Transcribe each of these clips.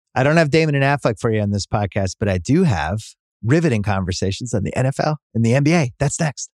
I don't have Damon and Affleck for you on this podcast, but I do have riveting conversations on the NFL and the NBA. That's next.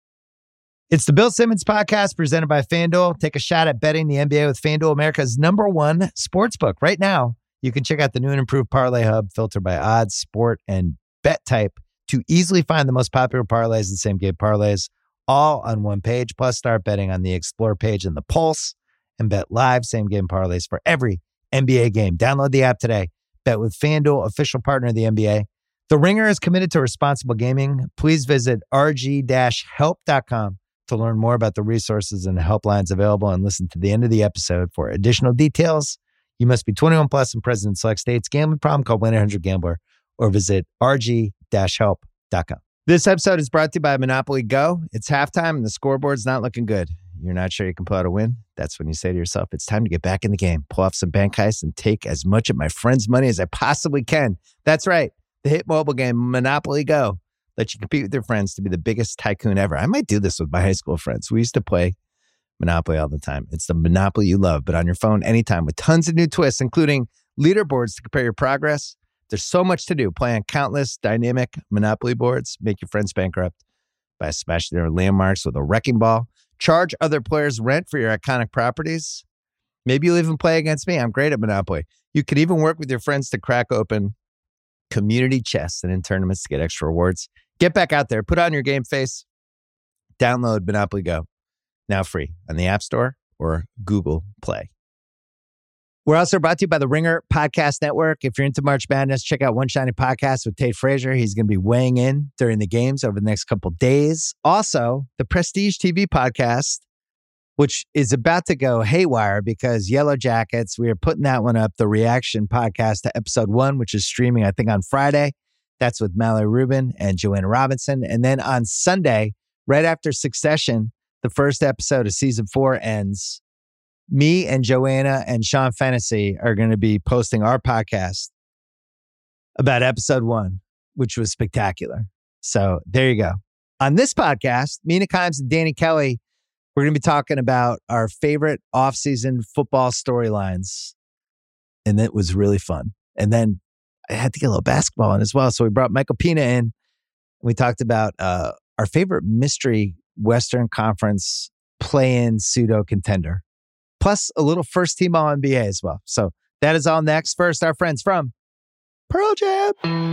It's the Bill Simmons podcast presented by FanDuel. Take a shot at betting the NBA with FanDuel, America's #1 sportsbook. Right now, you can check out the new and improved Parlay Hub, filtered by odds, sport, and bet type to easily find the most popular parlays and same-game parlays all on one page. Plus, start betting on the Explore page and the Pulse and bet live same-game parlays for every NBA game. Download the app today. Bet with FanDuel, official partner of the NBA. The Ringer is committed to responsible gaming. Please visit rg-help.com to learn more about the resources and helplines available and listen to the end of the episode for additional details. You must be 21 plus and present in select states. Gambling problem? Call 1-800-GAMBLER or visit rg-help.com. This episode is brought to you by Monopoly Go. It's halftime and the scoreboard's not looking good. You're not sure you can pull out a win? That's when you say to yourself, it's time to get back in the game, pull off some bank heists, and take as much of my friend's money as I possibly can. That's right. The hit mobile game Monopoly Go lets you compete with your friends to be the biggest tycoon ever. I might do this with my high school friends. We used to play Monopoly all the time. It's the Monopoly you love, but on your phone anytime with tons of new twists, including leaderboards to compare your progress. There's so much to do. Play on countless dynamic Monopoly boards. Make your friends bankrupt by smashing their landmarks with a wrecking ball. Charge other players rent for your iconic properties. Maybe you'll even play against me. I'm great at Monopoly. You could even work with your friends to crack open community chests and in tournaments to get extra rewards. Get back out there. Put on your game face. Download Monopoly Go. Now free on the App Store or Google Play. We're also brought to you by the Ringer Podcast Network. If you're into March Madness, check out One Shining Podcast with Tate Frazier. He's going to be weighing in during the games over the next couple days. Also, the Prestige TV podcast, which is about to go haywire because Yellow Jackets, we are putting that one up, the reaction podcast to episode 1, which is streaming, I think, on Friday. That's with Mallory Rubin and Joanna Robinson. And then on Sunday, right after Succession, the first episode of season 4 ends. Me and Joanna and Sean Fennessy are going to be posting our podcast about episode 1, which was spectacular. So there you go. On this podcast, Mina Kimes and Danny Kelly, we're going to be talking about our favorite offseason football storylines. And it was really fun. And then I had to get a little basketball in as well. So we brought Michael Pina in. We talked about our favorite mystery Western Conference play-in pseudo contender. Plus a little first team All-NBA as well. So that is all next. First, our friends from Pearl Jam.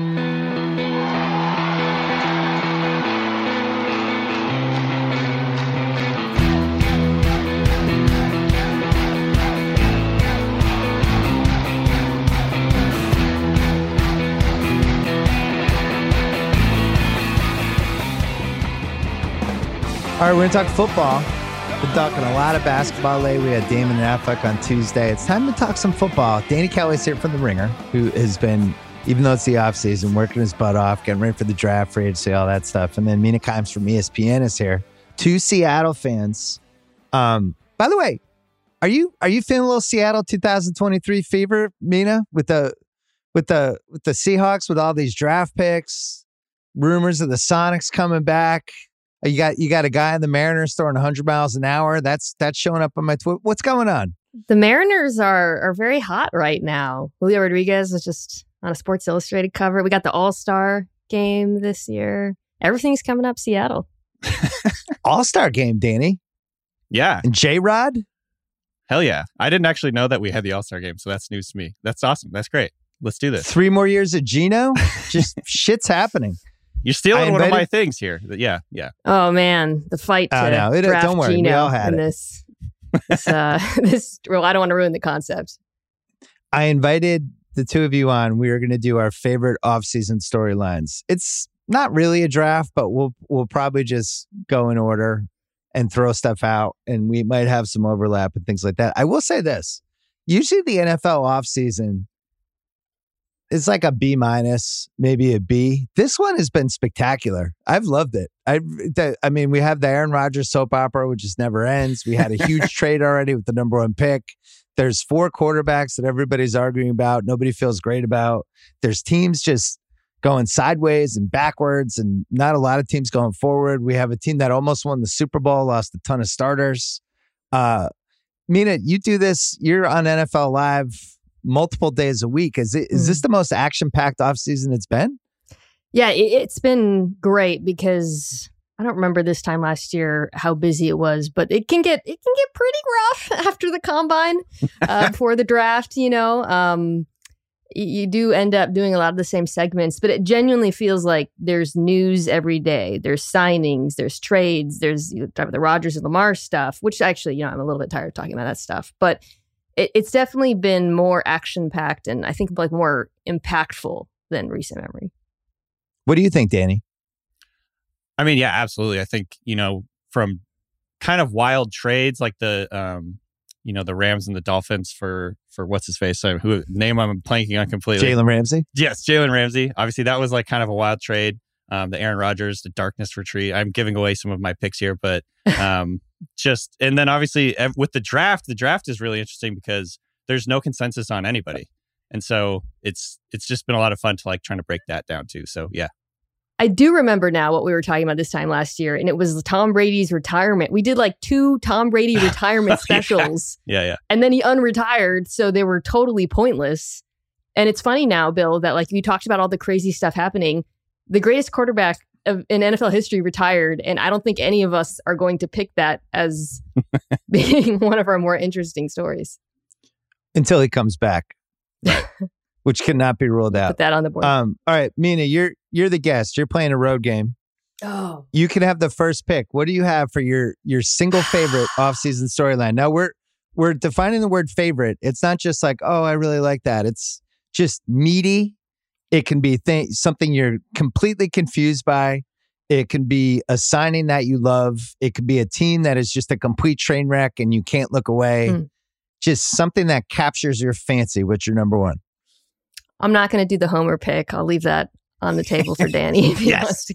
All right, we're going to talk football. Been talking a lot of basketball lately. We had Damon and Affleck on Tuesday. It's time to talk some football. Danny Kelly's here from The Ringer, who has been, even though it's the offseason, working his butt off, getting ready for the draft, free agency, all that stuff. And then Mina Kimes from ESPN is here. 2 Seattle fans. By the way, are you feeling a little Seattle 2023 fever, Mina, with the Seahawks, with all these draft picks, rumors of the Sonics coming back? You got a guy in the Mariners throwing 100 miles an hour. That's showing up on my Twitter. What's going on? The Mariners are very hot right now. Julio Rodriguez was just on a Sports Illustrated cover. We got the All-Star game this year. Everything's coming up Seattle. All-Star game, Danny. Yeah. And J-Rod? Hell yeah. I didn't actually know that we had the All-Star game, so that's news to me. That's awesome. That's great. Let's do this. 3 more years of Geno? Just shit's happening. You're stealing one of my things here. Yeah. Oh man, the fight to draft don't worry. Geno we all had in it. this. Well, I don't want to ruin the concept. I invited the 2 of you on. We are going to do our favorite offseason storylines. It's not really a draft, but we'll probably just go in order and throw stuff out, and we might have some overlap and things like that. I will say this: usually the NFL offseason, it's like a B-, maybe a B. This one has been spectacular. I've loved it. I mean, we have the Aaron Rodgers soap opera, which just never ends. We had a huge trade already with the number 1 pick. There's 4 quarterbacks that everybody's arguing about. Nobody feels great about. There's teams just going sideways and backwards, and not a lot of teams going forward. We have a team that almost won the Super Bowl, lost a ton of starters. Mina, you do this. You're on NFL Live multiple days a week. Is this the most action-packed offseason it's been? Yeah, it's been great because I don't remember this time last year how busy it was, but it can get pretty rough after the combine, before the draft. You do end up doing a lot of the same segments, but it genuinely feels like there's news every day. There's signings, there's trades, there's the Rodgers and Lamar stuff, which actually, I'm a little bit tired of talking about that stuff, but it's definitely been more action-packed and I think like more impactful than recent memory. What do you think, Danny? I mean, yeah, absolutely. I think, from kind of wild trades like the Rams and the Dolphins for what's his face, who name I'm blanking on completely. Jalen Ramsey? Yes, Jalen Ramsey. Obviously, that was like kind of a wild trade. The Aaron Rodgers, the Darkness Retreat. I'm giving away some of my picks here, but and then obviously with the draft is really interesting because there's no consensus on anybody. And so it's just been a lot of fun to like trying to break that down too. So yeah. I do remember now what we were talking about this time last year, and it was Tom Brady's retirement. We did like 2 Tom Brady retirement specials. Yeah. And then he unretired, so they were totally pointless. And it's funny now, Bill, that like you talked about all the crazy stuff happening. The greatest quarterback in NFL history retired, and I don't think any of us are going to pick that as being one of our more interesting stories. Until he comes back. Which cannot be ruled out. Put that on the board. All right, Mina, you're the guest. You're playing a road game. Oh. You can have the first pick. What do you have for your single favorite offseason storyline? Now we're defining the word favorite. It's not just like, oh, I really like that. It's just meaty. It can be something you're completely confused by. It can be a signing that you love. It could be a team that is just a complete train wreck and you can't look away. Just something that captures your fancy. What's your number one? I'm not going to do the Homer pick. I'll leave that on the table for Danny if he wants to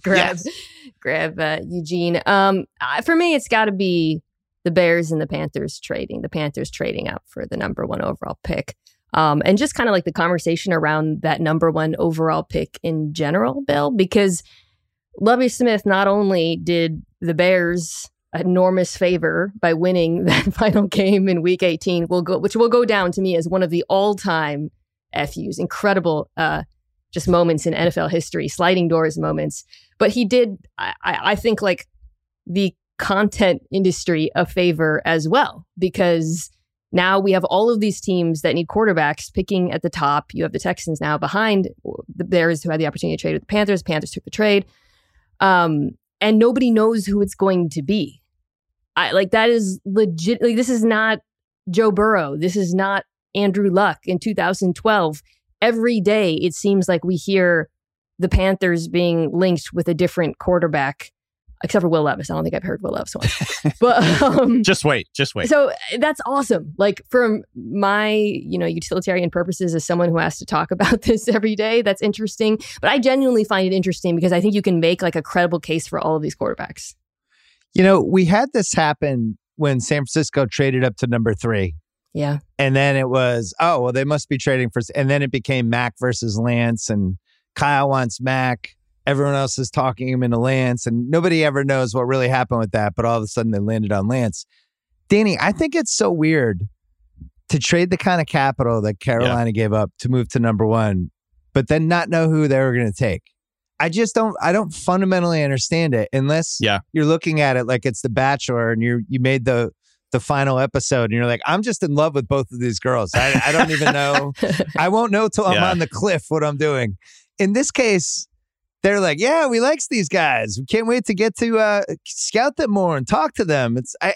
grab Eugene. For me, it's got to be the Bears and the Panthers trading. The Panthers trading up for the number 1 overall pick. And just kind of like the conversation around that number 1 overall pick in general, Bill, because Lovie Smith not only did the Bears an enormous favor by winning that final game in Week 18, which will go down to me as one of the all-time FUs, incredible just moments in NFL history, sliding doors moments. But he did, I think, like the content industry a favor as well, because now we have all of these teams that need quarterbacks picking at the top. You have the Texans now behind the Bears, who had the opportunity to trade with the Panthers. Panthers took the trade. And nobody knows who it's going to be. That is legit. Like, this is not Joe Burrow. This is not Andrew Luck in 2012. Every day, it seems like we hear the Panthers being linked with a different quarterback, except for Will Levis. I don't think I've heard Will Levis once. But just wait. So that's awesome. Like, from my utilitarian purposes, as someone who has to talk about this every day, that's interesting. But I genuinely find it interesting because I think you can make like a credible case for all of these quarterbacks. We had this happen when San Francisco traded up to number 3. Yeah. And then it was, they must be trading for, and then it became Mac versus Lance, and Kyle wants Mac. Everyone else is talking him into Lance, and nobody ever knows what really happened with that. But all of a sudden they landed on Lance. Danny, I think it's so weird to trade the kind of capital that Carolina gave up to move to number 1, but then not know who they were going to take. I don't fundamentally understand it unless you're looking at it like it's The Bachelor and you made the final episode and you're like, I'm just in love with both of these girls. I don't even know. I won't know till I'm on the cliff what I'm doing. In this case, they're like, yeah, we likes these guys. We can't wait to get to scout them more and talk to them.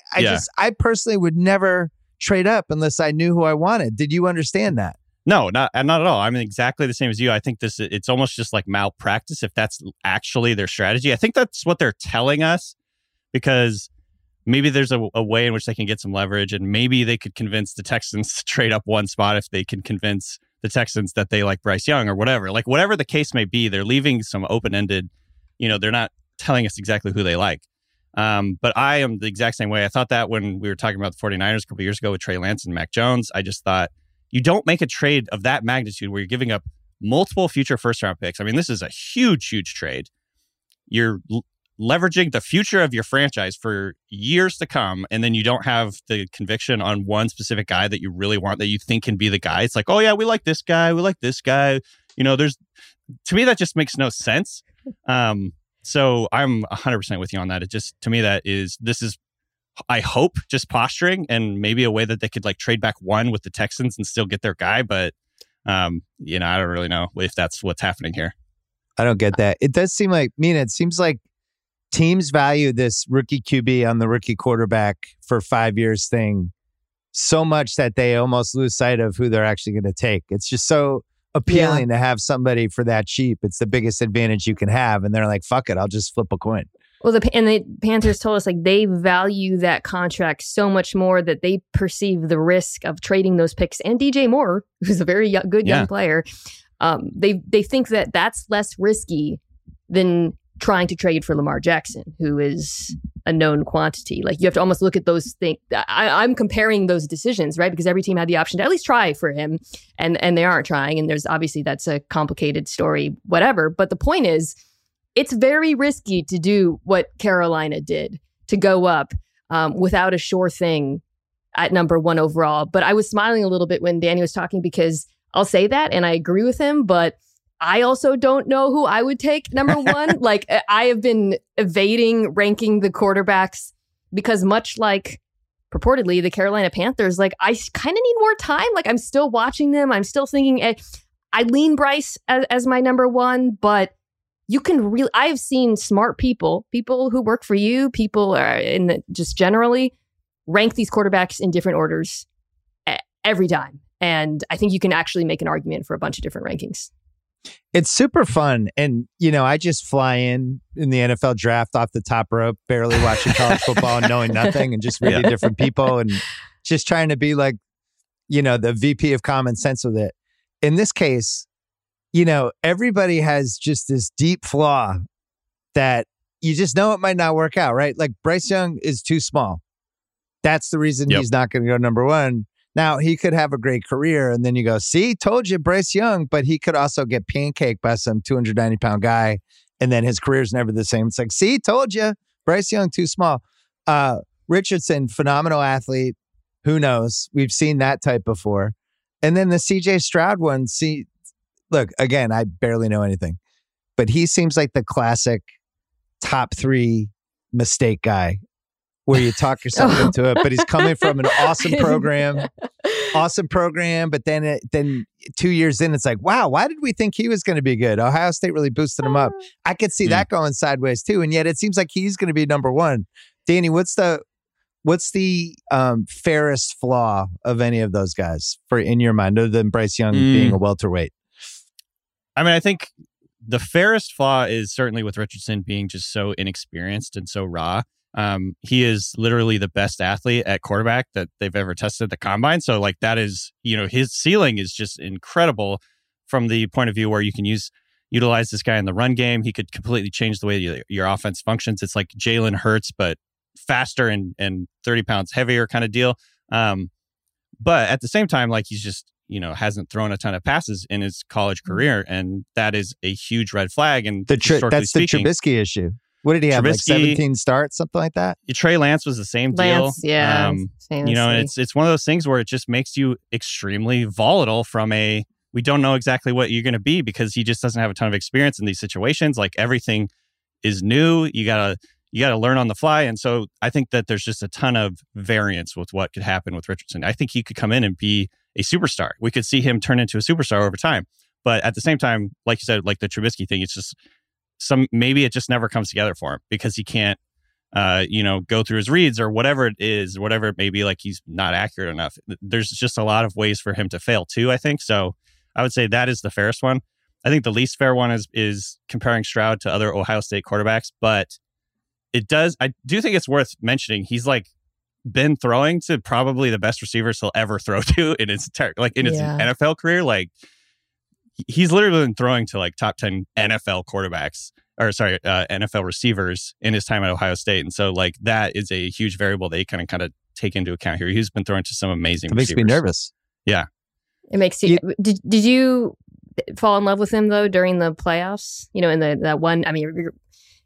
I personally would never trade up unless I knew who I wanted. Did you understand that? No, not at all. I'm exactly the same as you. I think it's almost just like malpractice if that's actually their strategy. I think that's what they're telling us, because maybe there's a way in which they can get some leverage, and maybe they could convince the Texans to trade up 1 spot if they can convince the Texans that they like Bryce Young or whatever. Like, whatever the case may be, they're leaving some open-ended, they're not telling us exactly who they like. But I am the exact same way. I thought that when we were talking about the 49ers a couple years ago with Trey Lance and Mac Jones, I just thought, you don't make a trade of that magnitude where you're giving up multiple future first-round picks. I mean, this is a huge, huge trade. You're leveraging the future of your franchise for years to come, and then you don't have the conviction on one specific guy that you really want, that you think can be the guy. It's like, oh yeah, we like this guy, we like this guy. To me, that just makes no sense. So I'm 100% with you on that. To me, this is, I hope, just posturing, and maybe a way that they could like trade back one with the Texans and still get their guy. But, I don't really know if that's what's happening here. I don't get that. It does seem like, it seems like teams value this rookie QB on the rookie quarterback for 5 years thing so much that they almost lose sight of who they're actually going to take. It's just so appealing to have somebody for that cheap. It's the biggest advantage you can have. And they're like, fuck it, I'll just flip a coin. Well, the Panthers told us like they value that contract so much more that they perceive the risk of trading those picks and DJ Moore, who's a very good young player. They think that that's less risky than trying to trade for Lamar Jackson, who is a known quantity. Like you have to almost look at those things. I'm comparing those decisions, right? Because every team had the option to at least try for him, and they aren't trying. And there's obviously that's a complicated story, whatever. But the point is, it's very risky to do what Carolina did, to go up without a sure thing at number 1 overall. But I was smiling a little bit when Danny was talking, because I'll say that and I agree with him, but I also don't know who I would take number 1. Like I have been evading ranking the quarterbacks because, much like purportedly the Carolina Panthers, like I kind of need more time. Like I'm still watching them. I'm still thinking I lean Bryce as my number 1, but you can really, I've seen smart people who work for you, people just generally rank these quarterbacks in different orders every time. And I think you can actually make an argument for a bunch of different rankings. It's super fun. And, I just fly in the NFL draft off the top rope, barely watching college football and knowing nothing, and just reading different people and just trying to be like, the VP of common sense with it. In this case, everybody has just this deep flaw that you just know it might not work out, right? Like Bryce Young is too small. That's the reason he's not going to go number 1. Now, he could have a great career, and then you go, see, told you, Bryce Young, but he could also get pancaked by some 290-pound guy, and then his career's never the same. It's like, see, told you, Bryce Young, too small. Richardson, phenomenal athlete. Who knows? We've seen that type before. And then the CJ Stroud one, look, again, I barely know anything, but he seems like the classic top 3 mistake guy, where you talk yourself into it, but he's coming from an awesome program, but then 2 years in, it's like, wow, why did we think he was going to be good? Ohio State really boosted him up. I could see that going sideways too, and yet it seems like he's going to be number 1. Danny, what's the fairest flaw of any of those guys in your mind, other than Bryce Young being a welterweight? I mean, I think the fairest flaw is certainly with Richardson being just so inexperienced and so raw. He is literally the best athlete at quarterback that they've ever tested at the combine. So like that is, his ceiling is just incredible from the point of view where you can utilize this guy in the run game. He could completely change the way your offense functions. It's like Jalen Hurts, but faster and 30 pounds heavier kind of deal. But at the same time, like he's just, hasn't thrown a ton of passes in his college career. And that is a huge red flag. And that's the Trubisky issue. What did he have? Like 17 starts, something like that? Trey Lance was the same deal. Yeah. And it's one of those things where it just makes you extremely volatile we don't know exactly what you're going to be, because he just doesn't have a ton of experience in these situations. Like everything is new. You gotta learn on the fly. And so I think that there's just a ton of variance with what could happen with Richardson. I think he could come in and be a superstar. We could see him turn into a superstar over time. But at the same time, like you said, like the Trubisky thing, it's just maybe it just never comes together for him because he can't, go through his reads or whatever it is, whatever it may be, like he's not accurate enough. There's just a lot of ways for him to fail too, I think. So I would say that is the fairest one. I think the least fair one is comparing Stroud to other Ohio State quarterbacks, but I do think it's worth mentioning. He's like been throwing to probably the best receivers he'll ever throw to in his entire, his NFL career. Like he's literally been throwing to like top 10 NFL quarterbacks, NFL receivers in his time at Ohio State. And so like that is a huge variable that you kind of take into account here. He's been throwing to some amazing receivers. It makes me nervous. Yeah. It makes you, did you fall in love with him though during the playoffs? In that one,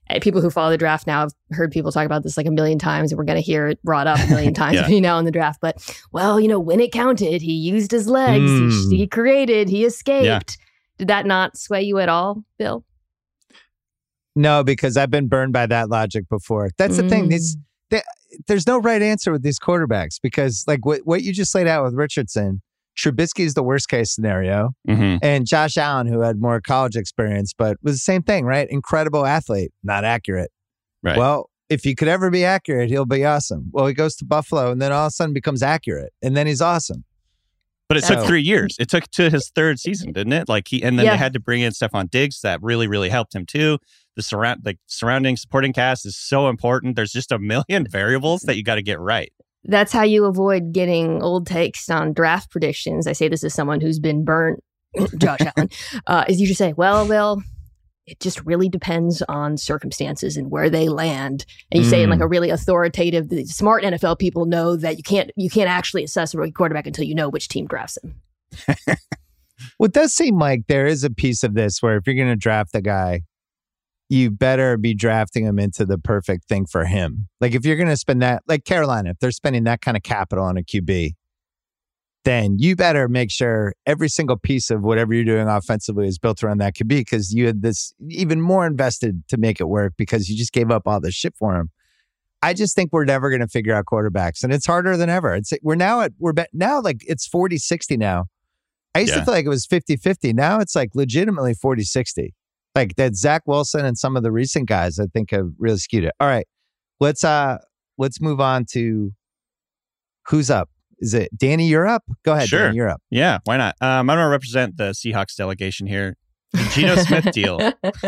people who follow the draft now have heard people talk about this like a million times, and we're going to hear it brought up a million times between now and the draft. But, well, when it counted, he used his legs, he created, he escaped. Yeah. Did that not sway you at all, Bill? No, because I've been burned by that logic before. That's the thing. There's no right answer with these quarterbacks, because like what you just laid out with Richardson, Trubisky is the worst case scenario. And Josh Allen, who had more college experience, but was the same thing, right? Incredible athlete, not accurate. Right. Well, if he could ever be accurate, he'll be awesome. Well, he goes to Buffalo and then all of a sudden becomes accurate, and then he's awesome. But it took 3 years. It took to his third season, didn't it? Then they had to bring in Stephon Diggs. That really, really helped him too. The surrounding supporting cast is so important. There's just a million variables that you got to get right. That's how you avoid getting old takes on draft predictions. I say this as someone who's been burnt, Josh Allen, is you just say, well, it just really depends on circumstances and where they land. And you say in like a really authoritative, the smart NFL people know that you can't actually assess a rookie quarterback until you know which team drafts him. Well, it does seem like there is a piece of this where if you're going to draft a guy, you better be drafting him into the perfect thing for him. Like if you're going to spend that, like Carolina, if they're spending that kind of capital on a QB, then you better make sure every single piece of whatever you're doing offensively is built around that QB, because you had this even more invested to make it work because you just gave up all this shit for him. I just think we're never going to figure out quarterbacks, and it's harder than ever. We're now like it's 40-60 now. I used to feel like it was 50-50. Now it's like legitimately 40-60. Like that Zach Wilson and some of the recent guys, I think, have really skewed it. All right, let's move on to who's up. Is it Danny? You're up. Go ahead. Sure. Danny, you're up. Yeah, why not? I'm going to represent the Seahawks delegation here. The Geno Smith deal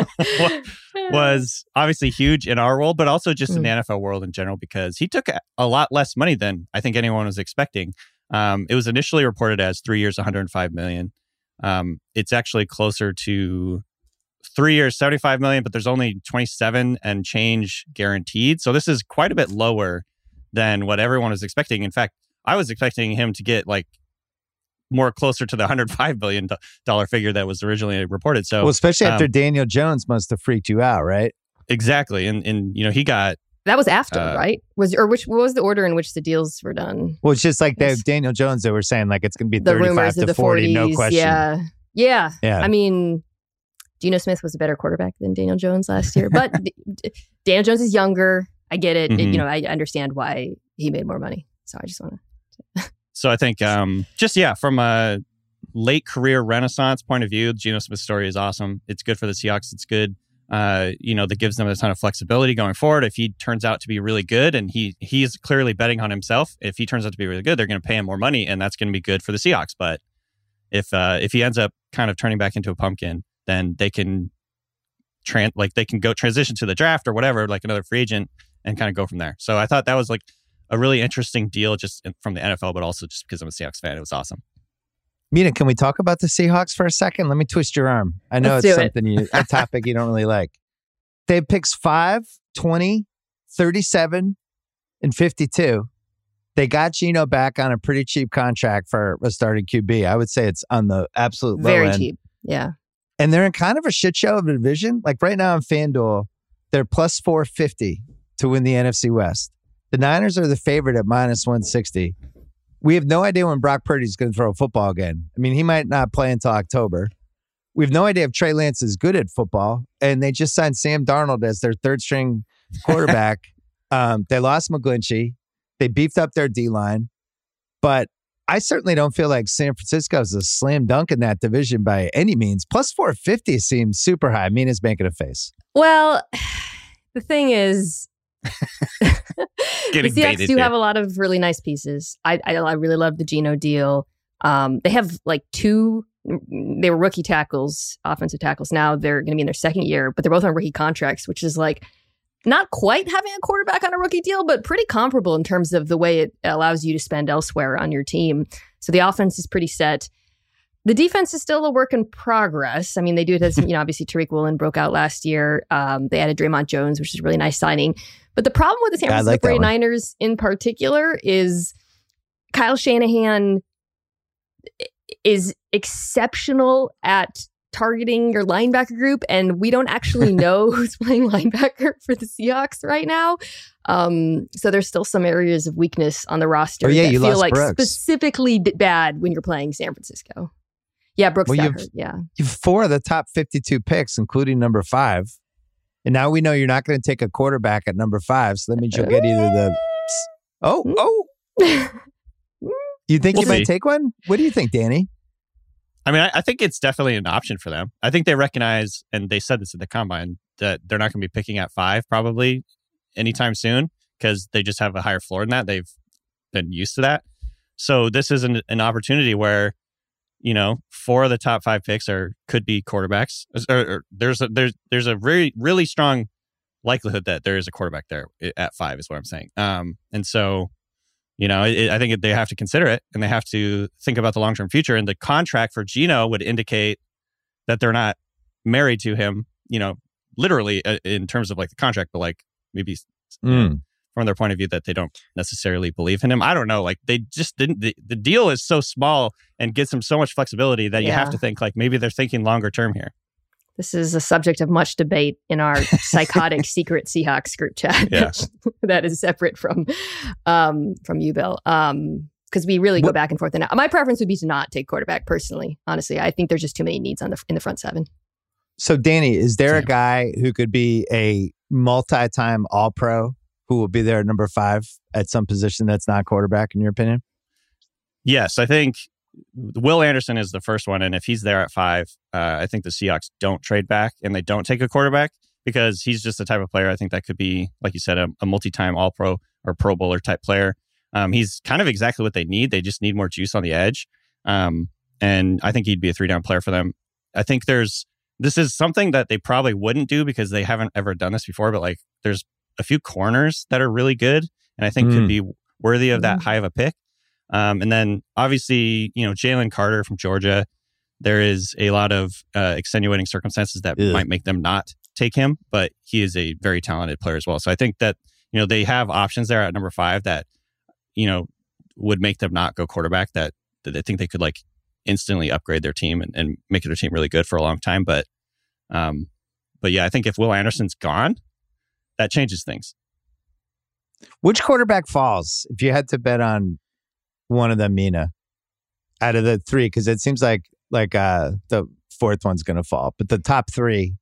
was obviously huge in our world, but also just in the NFL world in general, because he took a lot less money than I think anyone was expecting. It was initially reported as 3 years, $105 million. It's actually closer to 3 years, $75 million, but there's only 27 and change guaranteed. So this is quite a bit lower than what everyone was expecting. In fact, I was expecting him to get like more closer to the $105 billion figure that was originally reported. So, well, especially after Daniel Jones must have freaked you out, right? Exactly. And he got... That was after, right? What was the order in which the deals were done? Well, it's just like Daniel Jones, they were saying like it's going to be 35 to 40, 40s, no question. Yeah. I mean, Geno Smith was a better quarterback than Daniel Jones last year, but Daniel Jones is younger. I get it. I understand why he made more money. So I just want to... So I think from a late career renaissance point of view, the Geno Smith story is awesome. It's good for the Seahawks. It's good. That gives them a ton of flexibility going forward. If he turns out to be really good, and he's clearly betting on himself, if he turns out to be really good, they're going to pay him more money, and that's going to be good for the Seahawks. But if he ends up kind of turning back into a pumpkin, then they can go transition to the draft or whatever, like another free agent, and kind of go from there. So I thought that was like a really interesting deal just from the NFL, but also just because I'm a Seahawks fan. It was awesome. Mina, can we talk about the Seahawks for a second? Let me twist your arm. I know it's something a topic you don't really like. They have picks 5, 20, 37, and 52. They got Geno back on a pretty cheap contract for a starting QB. I would say it's on the absolute low end. Very cheap. Yeah. And they're in kind of a shit show of a division. Like right now in FanDuel, they're plus 450 to win the NFC West. The Niners are the favorite at minus 160. We have no idea when Brock Purdy's going to throw a football again. I mean, he might not play until October. We have no idea if Trey Lance is good at football. And they just signed Sam Darnold as their third string quarterback. They lost McGlinchey. They beefed up their D-line. But I certainly don't feel like San Francisco is a slam dunk in that division by any means. Plus 450 seems super high. Mina's making a face. Well, the thing is... the Seahawks do have a lot of really nice pieces. I really love the Geno deal. They have like they were rookie tackles, offensive tackles. Now they're going to be in their second year, but they're both on rookie contracts, which is like not quite having a quarterback on a rookie deal, but pretty comparable in terms of the way it allows you to spend elsewhere on your team. So the offense is pretty set. The defense is still a work in progress. I mean, they do it as, obviously Tariq Woolen broke out last year. They added Draymond Jones, which is a really nice signing. But the problem with the San Francisco 49ers in particular is Kyle Shanahan is exceptional at targeting your linebacker group, and we don't actually know who's playing linebacker for the Seahawks right now. So there's still some areas of weakness on the roster that feel like Brooks. Specifically bad when you're playing San Francisco. Yeah, Brooks got hurt. Yeah. You have 4 of the top 52 picks, including number 5. And now we know you're not going to take a quarterback at number 5. So that means you'll get either the... Oh. You think you might take one? What do you think, Danny? I mean, I think it's definitely an option for them. I think they recognize, and they said this at the Combine, that they're not going to be picking at 5 probably anytime soon because they just have a higher floor than that. They've been used to that. So this is an opportunity where, 4 of the top 5 picks could be quarterbacks. Or there's a very, really strong likelihood that there is a quarterback there at 5 is what I'm saying. And so... I think they have to consider it and they have to think about the long-term future. And the contract for Geno would indicate that they're not married to him, literally in terms of like the contract, but like maybe from their point of view that they don't necessarily believe in him. I don't know. Like they just didn't, the deal is so small and gives them so much flexibility that you have to think like maybe they're thinking longer term here. This is a subject of much debate in our psychotic secret Seahawks group chat that is separate from you, Bill. Because we really go back and forth. And my preference would be to not take quarterback personally. Honestly, I think there's just too many needs in the front 7. So, Danny, is there a guy who could be a multi-time All-Pro who will be there at number 5 at some position that's not quarterback, in your opinion? Yes, I think Will Anderson is the first one, and if he's there at 5, I think the Seahawks don't trade back and they don't take a quarterback because he's just the type of player I think that could be, like you said, a multi-time All-Pro or Pro Bowler type player. He's kind of exactly what they need. They just need more juice on the edge, and I think he'd be a 3-down player for them. I think this is something that they probably wouldn't do because they haven't ever done this before, but like there's a few corners that are really good and I think could be worthy of that high of a pick. And then obviously, Jalen Carter from Georgia, there is a lot of extenuating circumstances that might make them not take him, but he is a very talented player as well. So I think that, they have options there at number 5 that, would make them not go quarterback that they think they could like instantly upgrade their team and make their team really good for a long time. But yeah, I think if Will Anderson's gone, that changes things. Which quarterback falls if you had to bet on one of them, Mina, out of the 3? Because it seems like the 4th one's going to fall, but the top 3,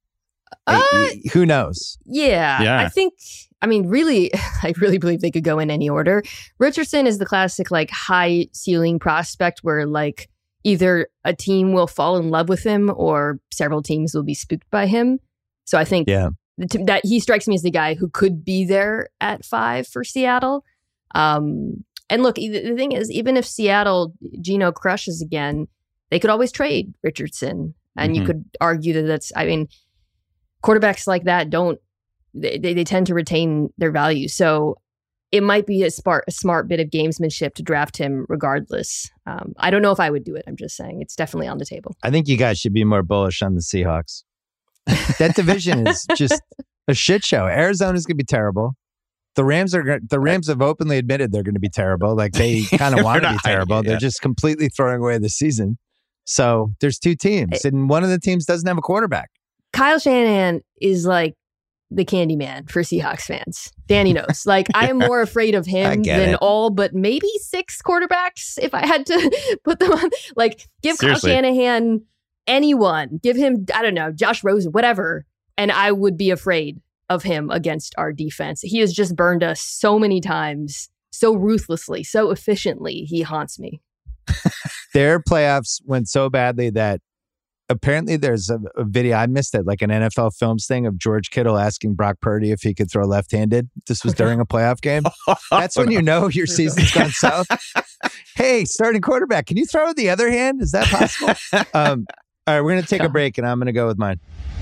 who knows? Yeah. I really believe they could go in any order. Richardson is the classic like high ceiling prospect where like either a team will fall in love with him or several teams will be spooked by him. So I think that he strikes me as the guy who could be there at 5 for Seattle. And look, the thing is, even if Seattle Geno crushes again, they could always trade Richardson. And you could argue that quarterbacks like that they tend to retain their value. So it might be a smart bit of gamesmanship to draft him regardless. I don't know if I would do it. I'm just saying it's definitely on the table. I think you guys should be more bullish on the Seahawks. That division is just a shit show. Arizona's going to be terrible. The Rams have openly admitted they're going to be terrible. Like they kind of want to be terrible. They're just completely throwing away the season. So there's 2 teams and one of the teams doesn't have a quarterback. Kyle Shanahan is like the Candyman for Seahawks fans. Danny knows. Like I am more afraid of him than all but maybe 6 quarterbacks if I had to put them on. Like give Seriously. Kyle Shanahan anyone. Give him, I don't know, Josh Rosen, whatever. And I would be afraid of him against our defense. He has just burned us so many times, so ruthlessly, so efficiently. He haunts me. Their playoffs went so badly that apparently there's a video, I missed it, like an NFL Films thing of George Kittle asking Brock Purdy if he could throw left-handed. This was during a playoff game. That's when you know your season's gone south. Hey, starting quarterback, can you throw with the other hand? Is that possible? All right, we're going to take a break and I'm going to go with mine.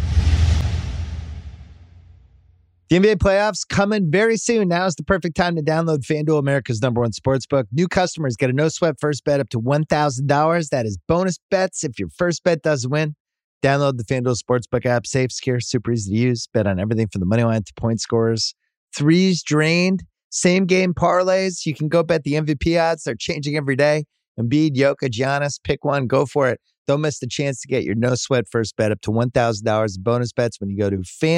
The NBA playoffs coming very soon. Now is the perfect time to download FanDuel, America's #1 sportsbook. New customers get a no-sweat first bet up to $1,000. That is bonus bets if your first bet doesn't win. Download the FanDuel Sportsbook app. Safe, secure, super easy to use. Bet on everything from the money line to point scorers. Threes drained. Same game parlays. You can go bet the MVP odds. They're changing every day. Embiid, Jokic, Giannis. Pick one. Go for it. Don't miss the chance to get your no sweat first bet up to $1,000 in bonus bets when you go to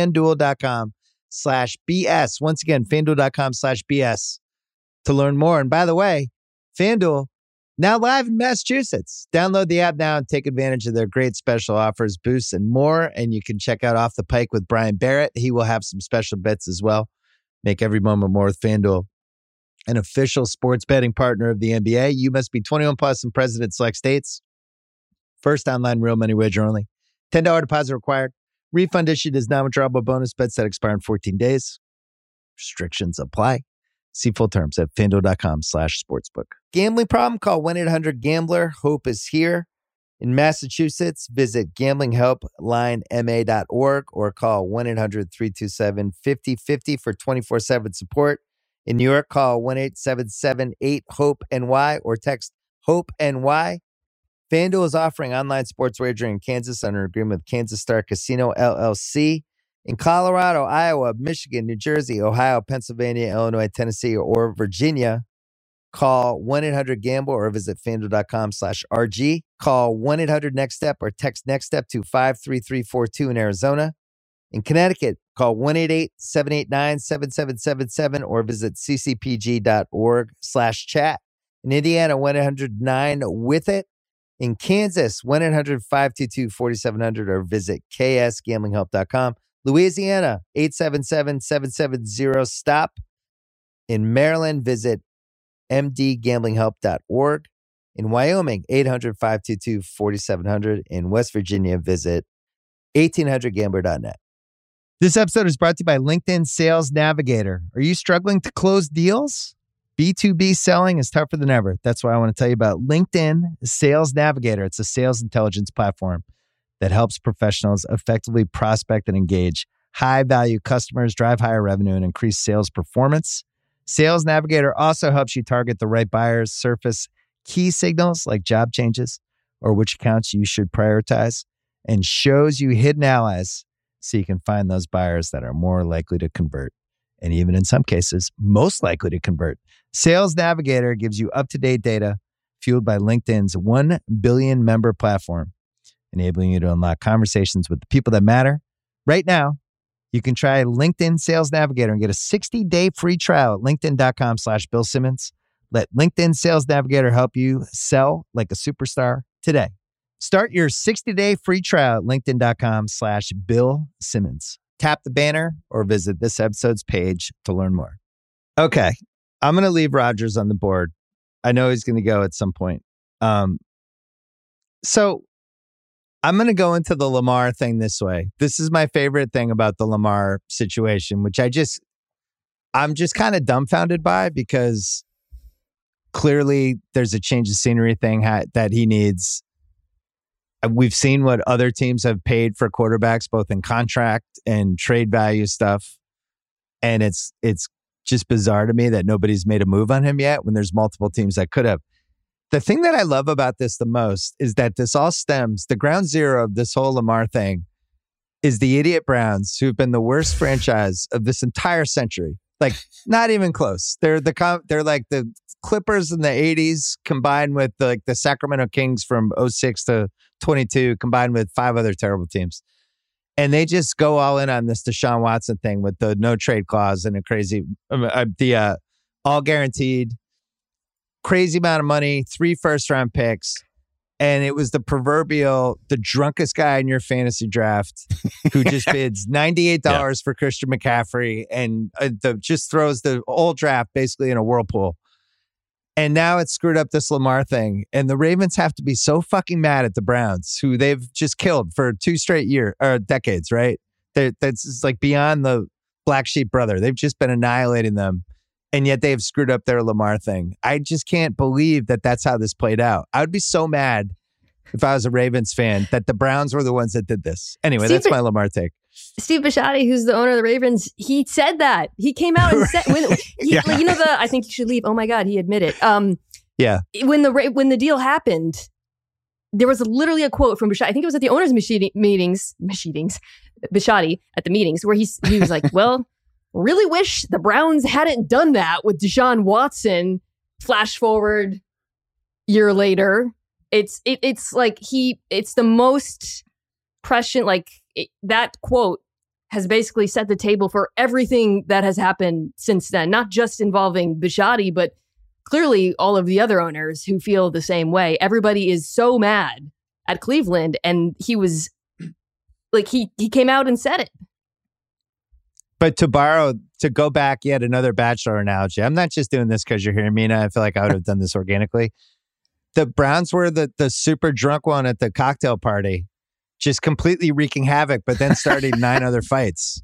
FanDuel.com/BS. Once again, FanDuel.com/BS to learn more. And by the way, FanDuel now live in Massachusetts. Download the app now and take advantage of their great special offers, boosts, and more. And you can check out Off the Pike with Brian Barrett. He will have some special bets as well. Make every moment more with FanDuel, an official sports betting partner of the NBA. You must be 21 plus and present in select states. First online real money wager only. $10 deposit required. Refund issued as non-withdrawable bonus bets that expire in 14 days. Restrictions apply. See full terms at FanDuel.com/sportsbook. Gambling problem? Call 1-800-GAMBLER. Hope is here. In Massachusetts, visit gamblinghelplinema.org or call 1-800-327-5050 for 24/7 support. In New York, call 1-877-8-HOPE-NY or text HOPE-NY. FanDuel is offering online sports wagering in Kansas under an agreement with Kansas Star Casino, LLC. In Colorado, Iowa, Michigan, New Jersey, Ohio, Pennsylvania, Illinois, Tennessee, or Virginia, call 1-800-GAMBLE or visit FanDuel.com/RG. Call 1-800-NEXT-STEP or text NEXT-STEP to 53342 in Arizona. In Connecticut, call 1-888-789-7777 or visit ccpg.org/chat. In Indiana, 1-800-9-WITH-IT. In Kansas, 1-800-522-4700 or visit ksgamblinghelp.com. Louisiana, 877-770-STOP. In Maryland, visit mdgamblinghelp.org. In Wyoming, 800-522-4700. In West Virginia, visit 1800gambler.net. This episode is brought to you by LinkedIn Sales Navigator. Are you struggling to close deals? B2B selling is tougher than ever. That's why I want to tell you about LinkedIn Sales Navigator. It's a sales intelligence platform that helps professionals effectively prospect and engage high-value customers, drive higher revenue, and increase sales performance. Sales Navigator also helps you target the right buyers, surface key signals like job changes or which accounts you should prioritize, and shows you hidden allies so you can find those buyers that are more likely to convert, and even in some cases, most likely to convert. Sales Navigator gives you up-to-date data fueled by LinkedIn's 1 billion member platform, enabling you to unlock conversations with the people that matter. Right now, you can try LinkedIn Sales Navigator and get a 60-day free trial at linkedin.com/Bill Simmons. Let LinkedIn Sales Navigator help you sell like a superstar today. Start your 60-day free trial at linkedin.com/Bill Simmons. Tap the banner or visit this episode's page to learn more. Okay, I'm going to leave Rodgers on the board. I know he's going to go at some point. So I'm going to go into the Lamar thing this way. This is my favorite thing about the Lamar situation, which I'm just kind of dumbfounded by, because clearly there's a change of scenery thing that he needs. We've seen what other teams have paid for quarterbacks, both in contract and trade value stuff. And it's just bizarre to me that nobody's made a move on him yet when there's multiple teams that could have. The thing that I love about this the most is that this all stems, the ground zero of this whole Lamar thing is the idiot Browns, who've been the worst franchise of this entire century. Like, not even close. They're like the Clippers in the 80s combined with the Sacramento Kings from 06 to 22 combined with 5 other terrible teams. And they just go all in on this Deshaun Watson thing with the no trade clause and a crazy, all guaranteed, crazy amount of money, 3 first-round picks. And it was the drunkest guy in your fantasy draft who just bids $98 for Christian McCaffrey and just throws the whole draft basically in a whirlpool. And now it's screwed up this Lamar thing. And the Ravens have to be so fucking mad at the Browns, who they've just killed for 2 straight decades, right? That's like beyond the black sheep brother. They've just been annihilating them. And yet they've screwed up their Lamar thing. I just can't believe that that's how this played out. I would be so mad if I was a Ravens fan that the Browns were the ones that did this. Anyway, that's my Lamar take. Steve Bisciotti, who's the owner of the Ravens, he said that. He came out and said, I think you should leave. Oh my God, he admitted. Yeah. When the deal happened, there was literally a quote from Bisciotti. I think it was at the owners' meetings, Bisciotti at the meetings, where he was like, well, really wish the Browns hadn't done that with Deshaun Watson. Flash forward year later, It's like it's the most prescient, like that quote has basically set the table for everything that has happened since then, not just involving Bisciotti, but clearly all of the other owners who feel the same way. Everybody is so mad at Cleveland, and he was like, he came out and said it. But to go back yet another Bachelor analogy, I'm not just doing this because you're here, Mina. I feel like I would have done this organically. The Browns were the super drunk one at the cocktail party, just completely wreaking havoc, but then starting 9 other fights.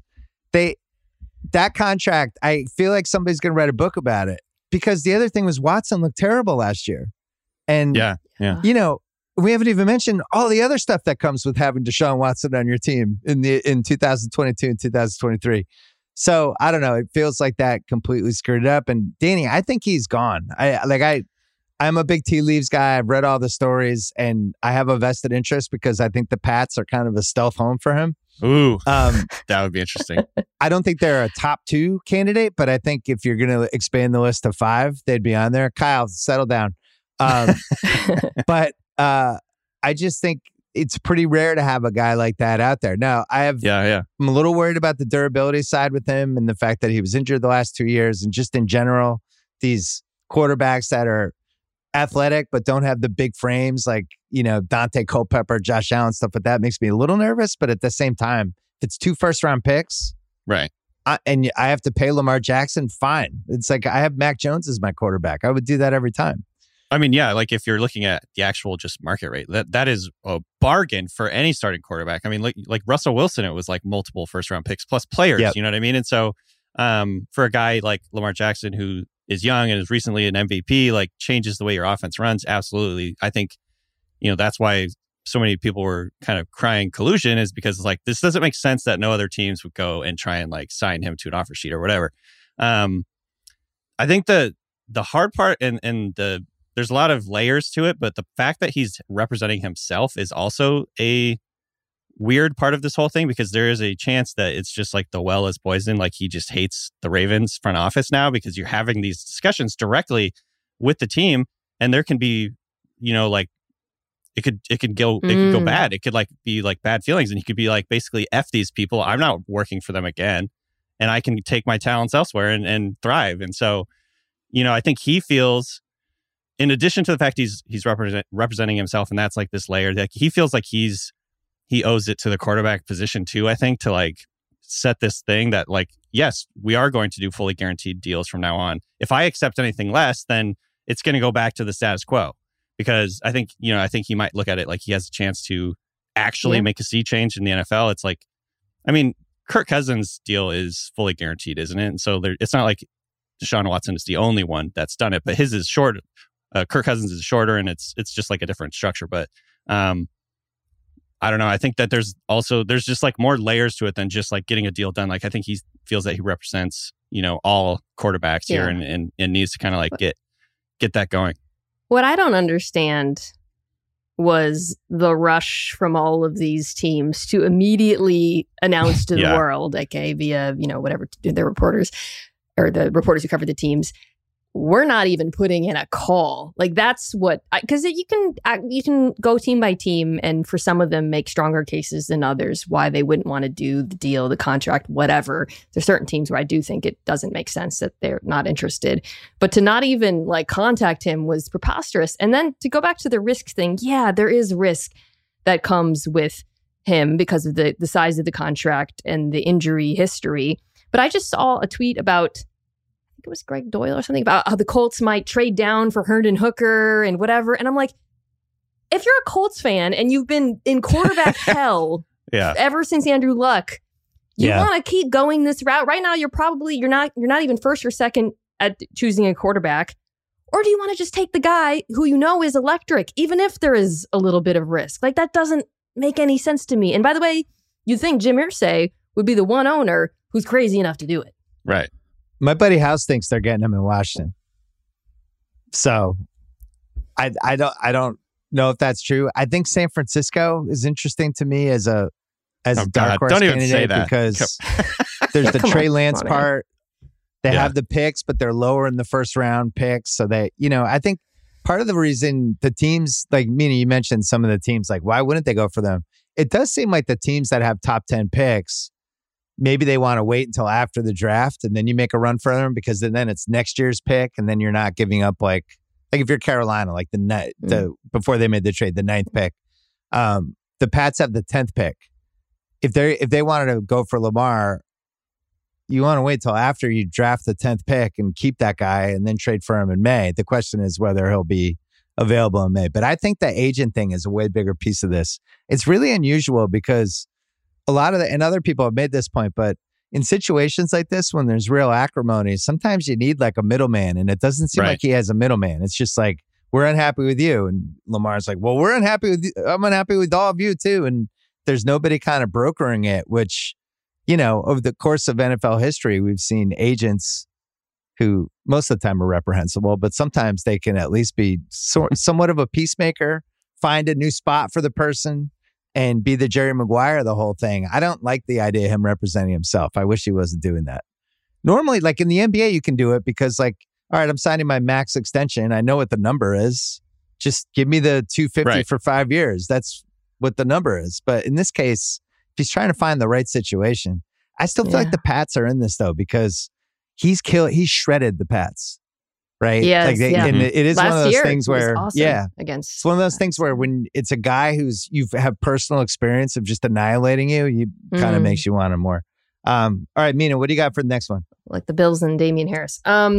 That contract, I feel like somebody's going to write a book about it, because the other thing was Watson looked terrible last year. And, you know, we haven't even mentioned all the other stuff that comes with having Deshaun Watson on your team in 2022 and 2023. So I don't know. It feels like that completely screwed it up. And Danny, I think he's gone. I'm a big tea leaves guy. I've read all the stories, and I have a vested interest because I think the Pats are kind of a stealth home for him. Ooh, that would be interesting. I don't think they're a top 2 candidate, but I think if you're going to expand the list to 5, they'd be on there. Kyle, settle down. But I just think it's pretty rare to have a guy like that out there. Now, I'm a little worried about the durability side with him, and the fact that he was injured the last 2 years, and just in general, these quarterbacks that are athletic but don't have the big frames, like, you know, Dante Culpepper, Josh Allen, stuff like that makes me a little nervous. But at the same time, if it's 2 first-round picks, right, and I have to pay Lamar Jackson, fine. It's like I have Mac Jones as my quarterback. I would do that every time. I mean, yeah, like if you're looking at the actual just market rate, that is a bargain for any starting quarterback. I mean, like Russell Wilson, it was like multiple first-round picks plus players. Yep. You know what I mean? And so for a guy like Lamar Jackson, who is young and is recently an MVP, like changes the way your offense runs. Absolutely. I think, you know, that's why so many people were kind of crying collusion, is because it's like, this doesn't make sense that no other teams would go and try and like sign him to an offer sheet or whatever. I think the hard part and there's a lot of layers to it, but the fact that he's representing himself is also a weird part of this whole thing, because there is a chance that it's just like the well is poison. Like he just hates the Ravens front office now, because you're having these discussions directly with the team, and there can be, you know, like it could go bad. It could like be like bad feelings, and he could be like, basically, F these people. I'm not working for them again, and I can take my talents elsewhere and thrive. And so, you know, I think he feels, in addition to the fact he's representing himself, and that's like this layer, that he feels like he owes it to the quarterback position too, I think, to like set this thing that like, yes, we are going to do fully guaranteed deals from now on. If I accept anything less, then it's going to go back to the status quo, because I think he might look at it like he has a chance to actually make a sea change in the NFL. It's like, I mean, Kirk Cousins' deal is fully guaranteed, isn't it? And so it's not like Deshaun Watson is the only one that's done it, but his is short. Kirk Cousins is shorter, and it's just like a different structure. But I don't know. I think that there's just like more layers to it than just like getting a deal done. Like I think he feels that he represents, you know, all quarterbacks here, and needs to kind of like get that going. What I don't understand was the rush from all of these teams to immediately announce to the world, aka via, you know, whatever, the reporters who cover the teams, we're not even putting in a call. Like that's what, because you can go team by team, and for some of them make stronger cases than others why they wouldn't want to do the deal, the contract, whatever. There's certain teams where I do think it doesn't make sense that they're not interested, but to not even like contact him was preposterous. And then to go back to the risk thing, yeah, there is risk that comes with him because of the size of the contract and the injury history. But I just saw a tweet about, it was Greg Doyle or something, about how the Colts might trade down for Hendon Hooker and whatever. And I'm like, if you're a Colts fan and you've been in quarterback hell ever since Andrew Luck, you want to keep going this route. Right now, you're not even first or second at choosing a quarterback. Or do you want to just take the guy who you know is electric, even if there is a little bit of risk? Like that doesn't make any sense to me. And by the way, you'd think Jim Irsay would be the one owner who's crazy enough to do it. Right. My buddy House thinks they're getting him in Washington. So I don't know if that's true. I think San Francisco is interesting to me as a dark horse candidate, because there's the Trey Lance part. They have the picks, but they're lower in the first round picks. So they, you know, I think part of the reason the teams, like Mina, you mentioned some of the teams, like why wouldn't they go for them? It does seem like the teams that have top 10 picks, maybe they want to wait until after the draft and then you make a run for them because then it's next year's pick and then you're not giving up like if you're Carolina, like the before they made the trade, the 9th pick. The Pats have the 10th pick. If they wanted to go for Lamar, you want to wait till after you draft the 10th pick and keep that guy and then trade for him in May. The question is whether he'll be available in May. But I think the agent thing is a way bigger piece of this. It's really unusual because a lot of and other people have made this point, but in situations like this, when there's real acrimony, sometimes you need like a middleman, and it doesn't seem like he has a middleman. It's just like, we're unhappy with you. And Lamar's like, well, we're unhappy with you. I'm unhappy with all of you too. And there's nobody kind of brokering it, which, over the course of NFL history, we've seen agents who most of the time are reprehensible, but sometimes they can at least be somewhat of a peacemaker, find a new spot for the person and be the Jerry Maguire of the whole thing. I don't like the idea of him representing himself. I wish he wasn't doing that. Normally, like in the NBA, you can do it because like, all right, I'm signing my max extension. I know what the number is. Just give me the $250 for 5 years. That's what the number is. But in this case, if he's trying to find the right situation, I still feel like the Pats are in this though, because he's shredded the Pats, right? Yes, and it is Last one of those year, things where, it's one of those things where when it's a guy you have personal experience of just annihilating you kind of makes you want him more. All right, Mina, what do you got for the next one? Like the Bills and Damian Harris.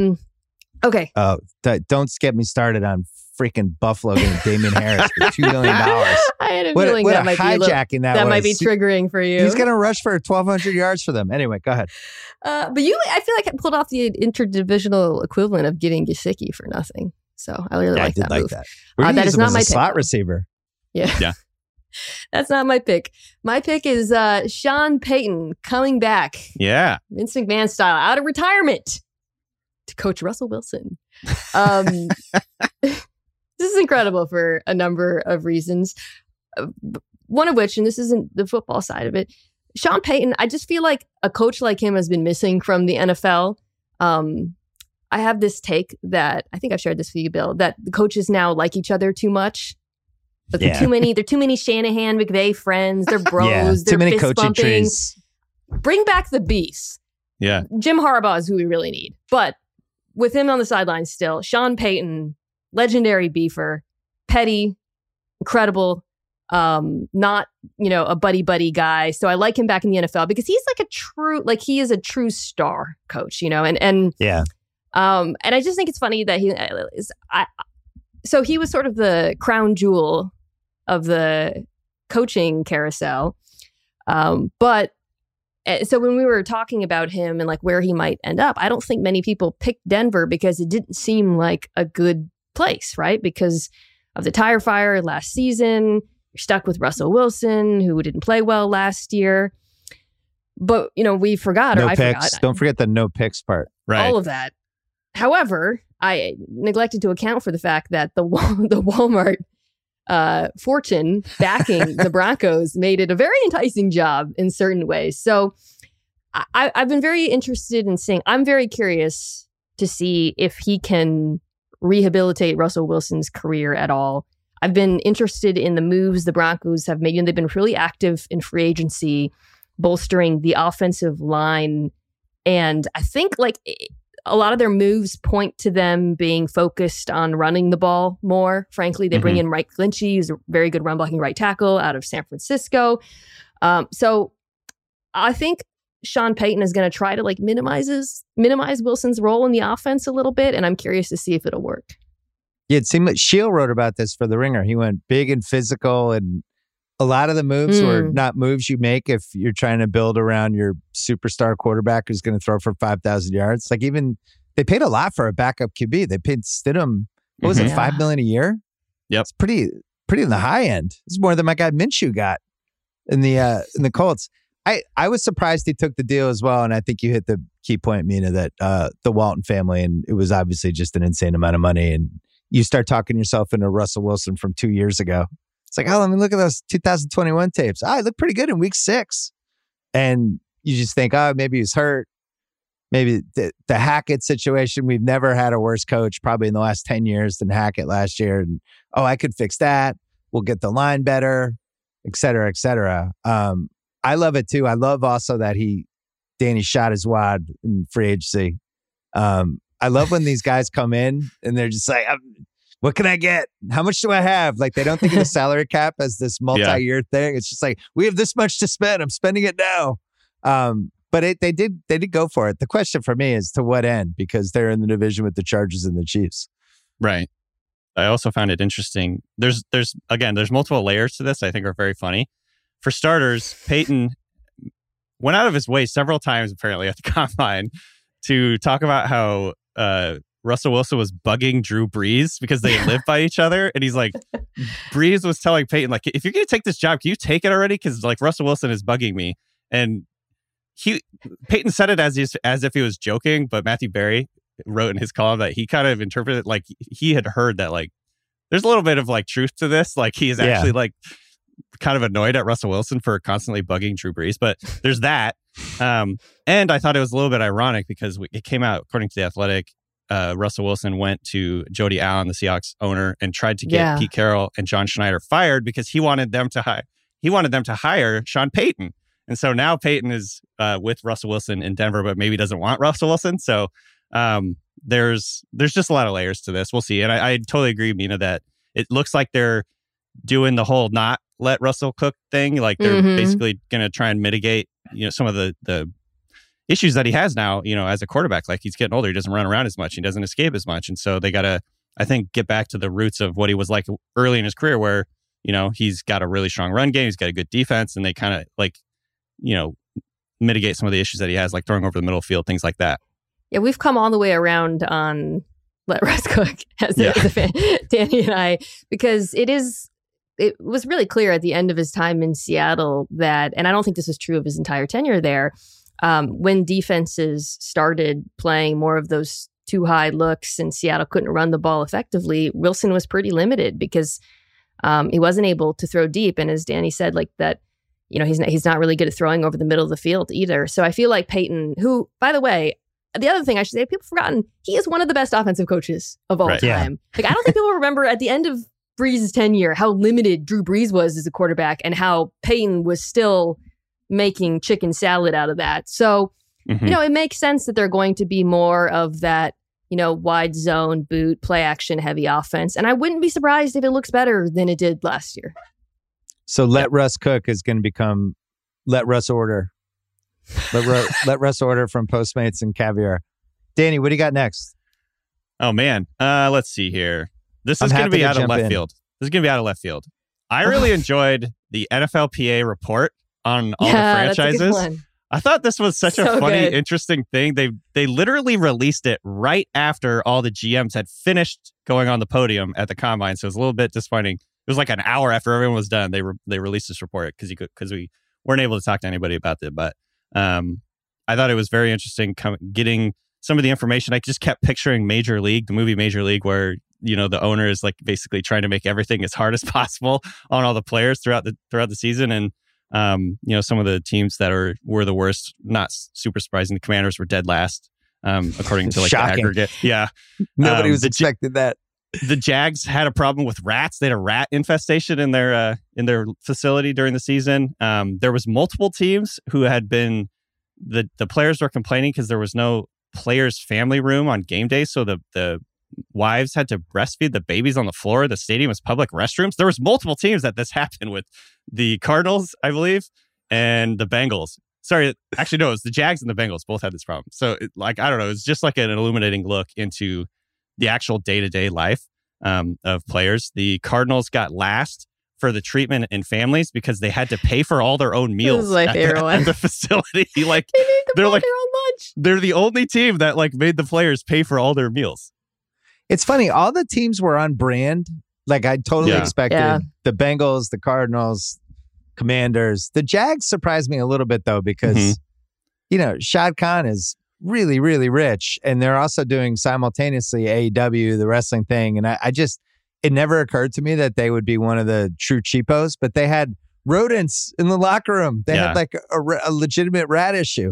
Okay. Oh, don't get me started on freaking Buffalo getting Damian Harris for $2 million. I had a feeling that might be might be triggering for you. He's going to rush for 1,200 yards for them. Anyway, go ahead. But I feel like I pulled off the interdivisional equivalent of getting Gesicki for nothing. So I really like that move. That. That is not my slot receiver. Yeah. That's not my pick. My pick is Sean Payton coming back. Yeah. Vince McMahon style, out of retirement to coach Russell Wilson. This is incredible for a number of reasons. One of which, and this isn't the football side of it, Sean Payton, I just feel like a coach like him has been missing from the NFL. I have this take that I think I've shared this with you, Bill, that the coaches now like each other too much. But they're too many Shanahan, McVay friends. They're bros. They're too many fist coaching bumping. trees. Bring back the beast. Yeah. Jim Harbaugh is who we really need. But with him on the sidelines still, Sean Payton, legendary beefer, petty, incredible, not, a buddy guy. So I like him back in the NFL because he's like he is a true star coach, and I just think it's funny that so he was sort of the crown jewel of the coaching carousel. But so when we were talking about him and like where he might end up, I don't think many people picked Denver because it didn't seem like a good place, right? Because of the tire fire last season, you're stuck with Russell Wilson, who didn't play well last year. But, we forgot, I forgot. Don't forget the no picks part. Right. All of that. However, I neglected to account for the fact that the Walmart fortune backing the Broncos made it a very enticing job in certain ways. So I've been very interested in seeing, I'm very curious to see if he can rehabilitate Russell Wilson's career at all. I've been interested in the moves the Broncos have made. They've been really active in free agency, bolstering the offensive line. And I think a lot of their moves point to them being focused on running the ball more. Frankly, they bring in Mike Glinchey, who's a very good run blocking right tackle out of San Francisco. So I think Sean Payton is going to try to minimize Wilson's role in the offense a little bit. And I'm curious to see if it'll work. Yeah, it seemed like Shield wrote about this for The Ringer. He went big and physical, and a lot of the moves were not moves you make if you're trying to build around your superstar quarterback who's going to throw for 5,000 yards. Like even they paid a lot for a backup QB. They paid Stidham, what was it, $5 million a year? Yep, it's pretty in the high end. It's more than my guy Minshew got in the Colts. I was surprised he took the deal as well, and I think you hit the key point, Mina, that the Walton family, and it was obviously just an insane amount of money, and you start talking yourself into Russell Wilson from 2 years ago. It's like, let me look at those 2021 tapes. He looked pretty good in week 6. And you just think, maybe he's hurt. maybe the Hackett situation. We've never had a worse coach probably in the last 10 years than Hackett last year. And, I could fix that. We'll get the line better, et cetera, et cetera. I love it too. I love also that Danny shot his wad in free agency. I love when these guys come in and they're just like, what can I get? How much do I have? Like, they don't think of the salary cap as this multi-year thing. It's just like, we have this much to spend. I'm spending it now. But they did go for it. The question for me is to what end? Because they're in the division with the Chargers and the Chiefs. Right. I also found it interesting. There's multiple layers to this I think are very funny. For starters, Peyton went out of his way several times apparently at the combine to talk about how Russell Wilson was bugging Drew Brees because they live by each other. And he's like, Brees was telling Peyton, like, if you're going to take this job, can you take it already? Because like Russell Wilson is bugging me. And Peyton said it as if he was joking, but Matthew Berry wrote in his column that he kind of interpreted it like he had heard that like there's a little bit of like truth to this. Like he is actually like kind of annoyed at Russell Wilson for constantly bugging Drew Brees. But there's that. And I thought it was a little bit ironic because it came out, according to The Athletic, Russell Wilson went to Jody Allen, the Seahawks owner, and tried to get Pete Carroll and John Schneider fired because he wanted them to hire Sean Payton. And so now Peyton is with Russell Wilson in Denver, but maybe doesn't want Russell Wilson. So there's just a lot of layers to this. We'll see. And I totally agree, Mina, that it looks like they're doing the whole not let Russell cook thing. Like they're basically going to try and mitigate, some of the issues that he has now, as a quarterback. Like he's getting older. He doesn't run around as much. He doesn't escape as much. And so they got to, I think, get back to the roots of what he was like early in his career where, he's got a really strong run game. He's got a good defense. And they kind of like, mitigate some of the issues that he has, like throwing over the middle field, things like that. Yeah, we've come all the way around on let Russ cook as a fan, Danny and I, because it was really clear at the end of his time in Seattle that, and I don't think this was true of his entire tenure there, when defenses started playing more of those too high looks and Seattle couldn't run the ball effectively, Wilson was pretty limited because he wasn't able to throw deep. And as Danny said, like that, he's not really good at throwing over the middle of the field either. So I feel like Peyton, who, by the way, the other thing I should say, people have forgotten, he is one of the best offensive coaches of all time. Yeah. Like, I don't think people remember at the end of Brees' tenure how limited Drew Brees was as a quarterback and how Peyton was still making chicken salad out of that. So, it makes sense that they're going to be more of that, wide zone, boot, play action, heavy offense. And I wouldn't be surprised if it looks better than it did last year. So let Russ cook is going to become let Russ order. Let Russ order from Postmates and Caviar. Danny, what do you got next? Oh, man. Let's see here. This is going to be out of left field. I really enjoyed the NFLPA report on all the franchises. That's a good one. I thought this was such a funny, interesting thing. They literally released it right after all the GMs had finished going on the podium at the combine. So it was a little bit disappointing. It was like an hour after everyone was done. They released this report because we weren't able to talk to anybody about it. But I thought it was very interesting getting some of the information. I just kept picturing Major League, the movie Major League, where the owner is like basically trying to make everything as hard as possible on all the players throughout the season. And some of the teams that were the worst, not super surprising. The Commanders were dead last, according to like the aggregate. Yeah, nobody was expecting that. The Jags had a problem with rats. They had a rat infestation in their facility during the season. There was multiple teams who had been the players were complaining because there was no players' family room on game day, so the wives had to breastfeed the babies on the floor. The stadium was public restrooms. There was multiple teams that this happened with. The Cardinals, I believe, and the Bengals. Sorry, actually no, it was the Jags and the Bengals both had this problem. So I don't know, it's just like an illuminating look into the actual day-to-day life of players. The Cardinals got last for the treatment in families because they had to pay for all their own meals at the facility. Like they're like their own lunch. They're the only team that like made the players pay for all their meals. It's funny, all the teams were on brand. Like I totally expected the Bengals, the Cardinals, Commanders. The Jags surprised me a little bit though because Shad Khan is really, really rich. And they're also doing simultaneously AEW, the wrestling thing. And it never occurred to me that they would be one of the true cheapos, but they had rodents in the locker room. They had like a legitimate rat issue.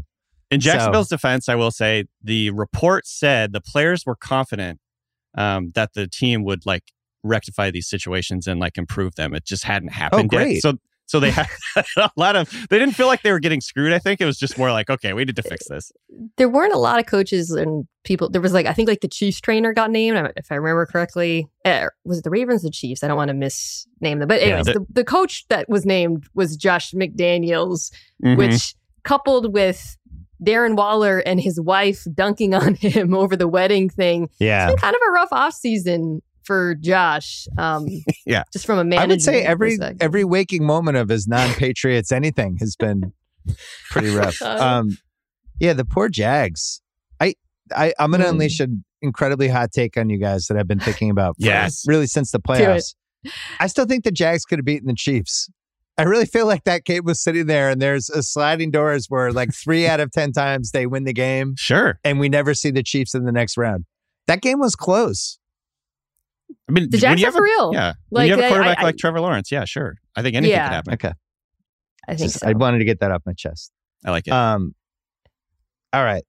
In Jacksonville's defense, I will say the report said the players were confident that the team would like rectify these situations and like improve them. It just hadn't happened yet. So they had a lot of, they didn't feel like they were getting screwed. I think it was just more like, okay, we need to fix this. There weren't a lot of coaches and people. There was like, I think like the Chiefs trainer got named, if I remember correctly. Was it the Ravens or the Chiefs? I don't want to misname them. But anyways, the coach that was named was Josh McDaniels, which coupled with Darren Waller and his wife dunking on him over the wedding thing. Yeah. It's been kind of a rough offseason for Josh. Just from a management I would say perspective. every waking moment of his non-Patriots anything has been pretty rough. The poor Jags. I'm going to unleash an incredibly hot take on you guys that I've been thinking about really since the playoffs. I still think the Jags could have beaten the Chiefs. I really feel like that game was sitting there and there's a sliding doors where like 3 out of 10 times they win the game. Sure. And we never see the Chiefs in the next round. That game was close. I mean, the Jags are for real. Yeah. When you have a quarterback like Trevor Lawrence, yeah, sure. I think anything could happen. Okay. I think so. I wanted to get that off my chest. I like it. All right.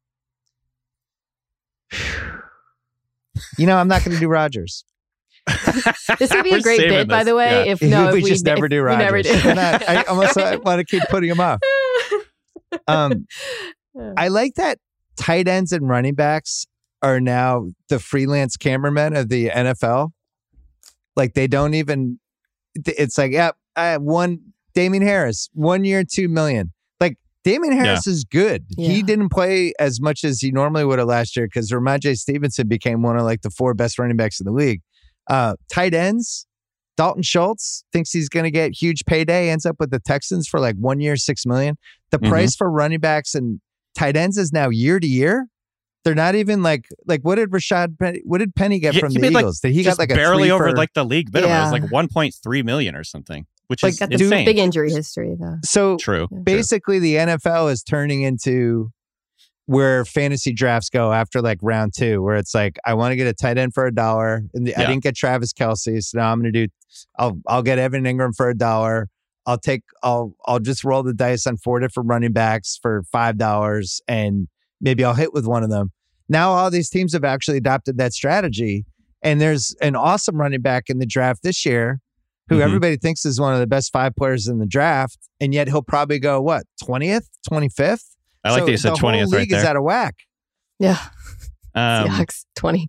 I'm not going to do Rodgers. This would be a great bit, by the way. Yeah. If we just never do Rodgers. I almost want to keep putting him off. I like that tight ends and running backs are now the freelance cameramen of the NFL. Like they don't even. It's like, I have Damian Harris, 1 year, $2 million. Like Damian Harris is good. Yeah. He didn't play as much as he normally would have last year because Ramondre Stevenson became one of like the 4 best running backs in the league. Tight ends, Dalton Schultz thinks he's going to get huge payday, ends up with the Texans for like 1 year, $6 million. The price for running backs and tight ends is now year to year. They're not even like what did Penny get from the Eagles? Did he got like a barely over like the league minimum? It was like 1.3 million or something, which is insane. Big injury history though. So true. Basically, the NFL is turning into where fantasy drafts go after like round 2, where it's like, I want to get a tight end for $1. And I didn't get Travis Kelce. So now I'm going to I'll get Evan Ingram for $1. I'll just roll the dice on 4 different running backs for $5 and maybe I'll hit with one of them. Now all these teams have actually adopted that strategy. And there's an awesome running back in the draft this year who everybody thinks is one of the best 5 players in the draft. And yet he'll probably go, 20th, 25th? I like that you said 20th right there. The league is out of whack. Yeah. Seahawks 20.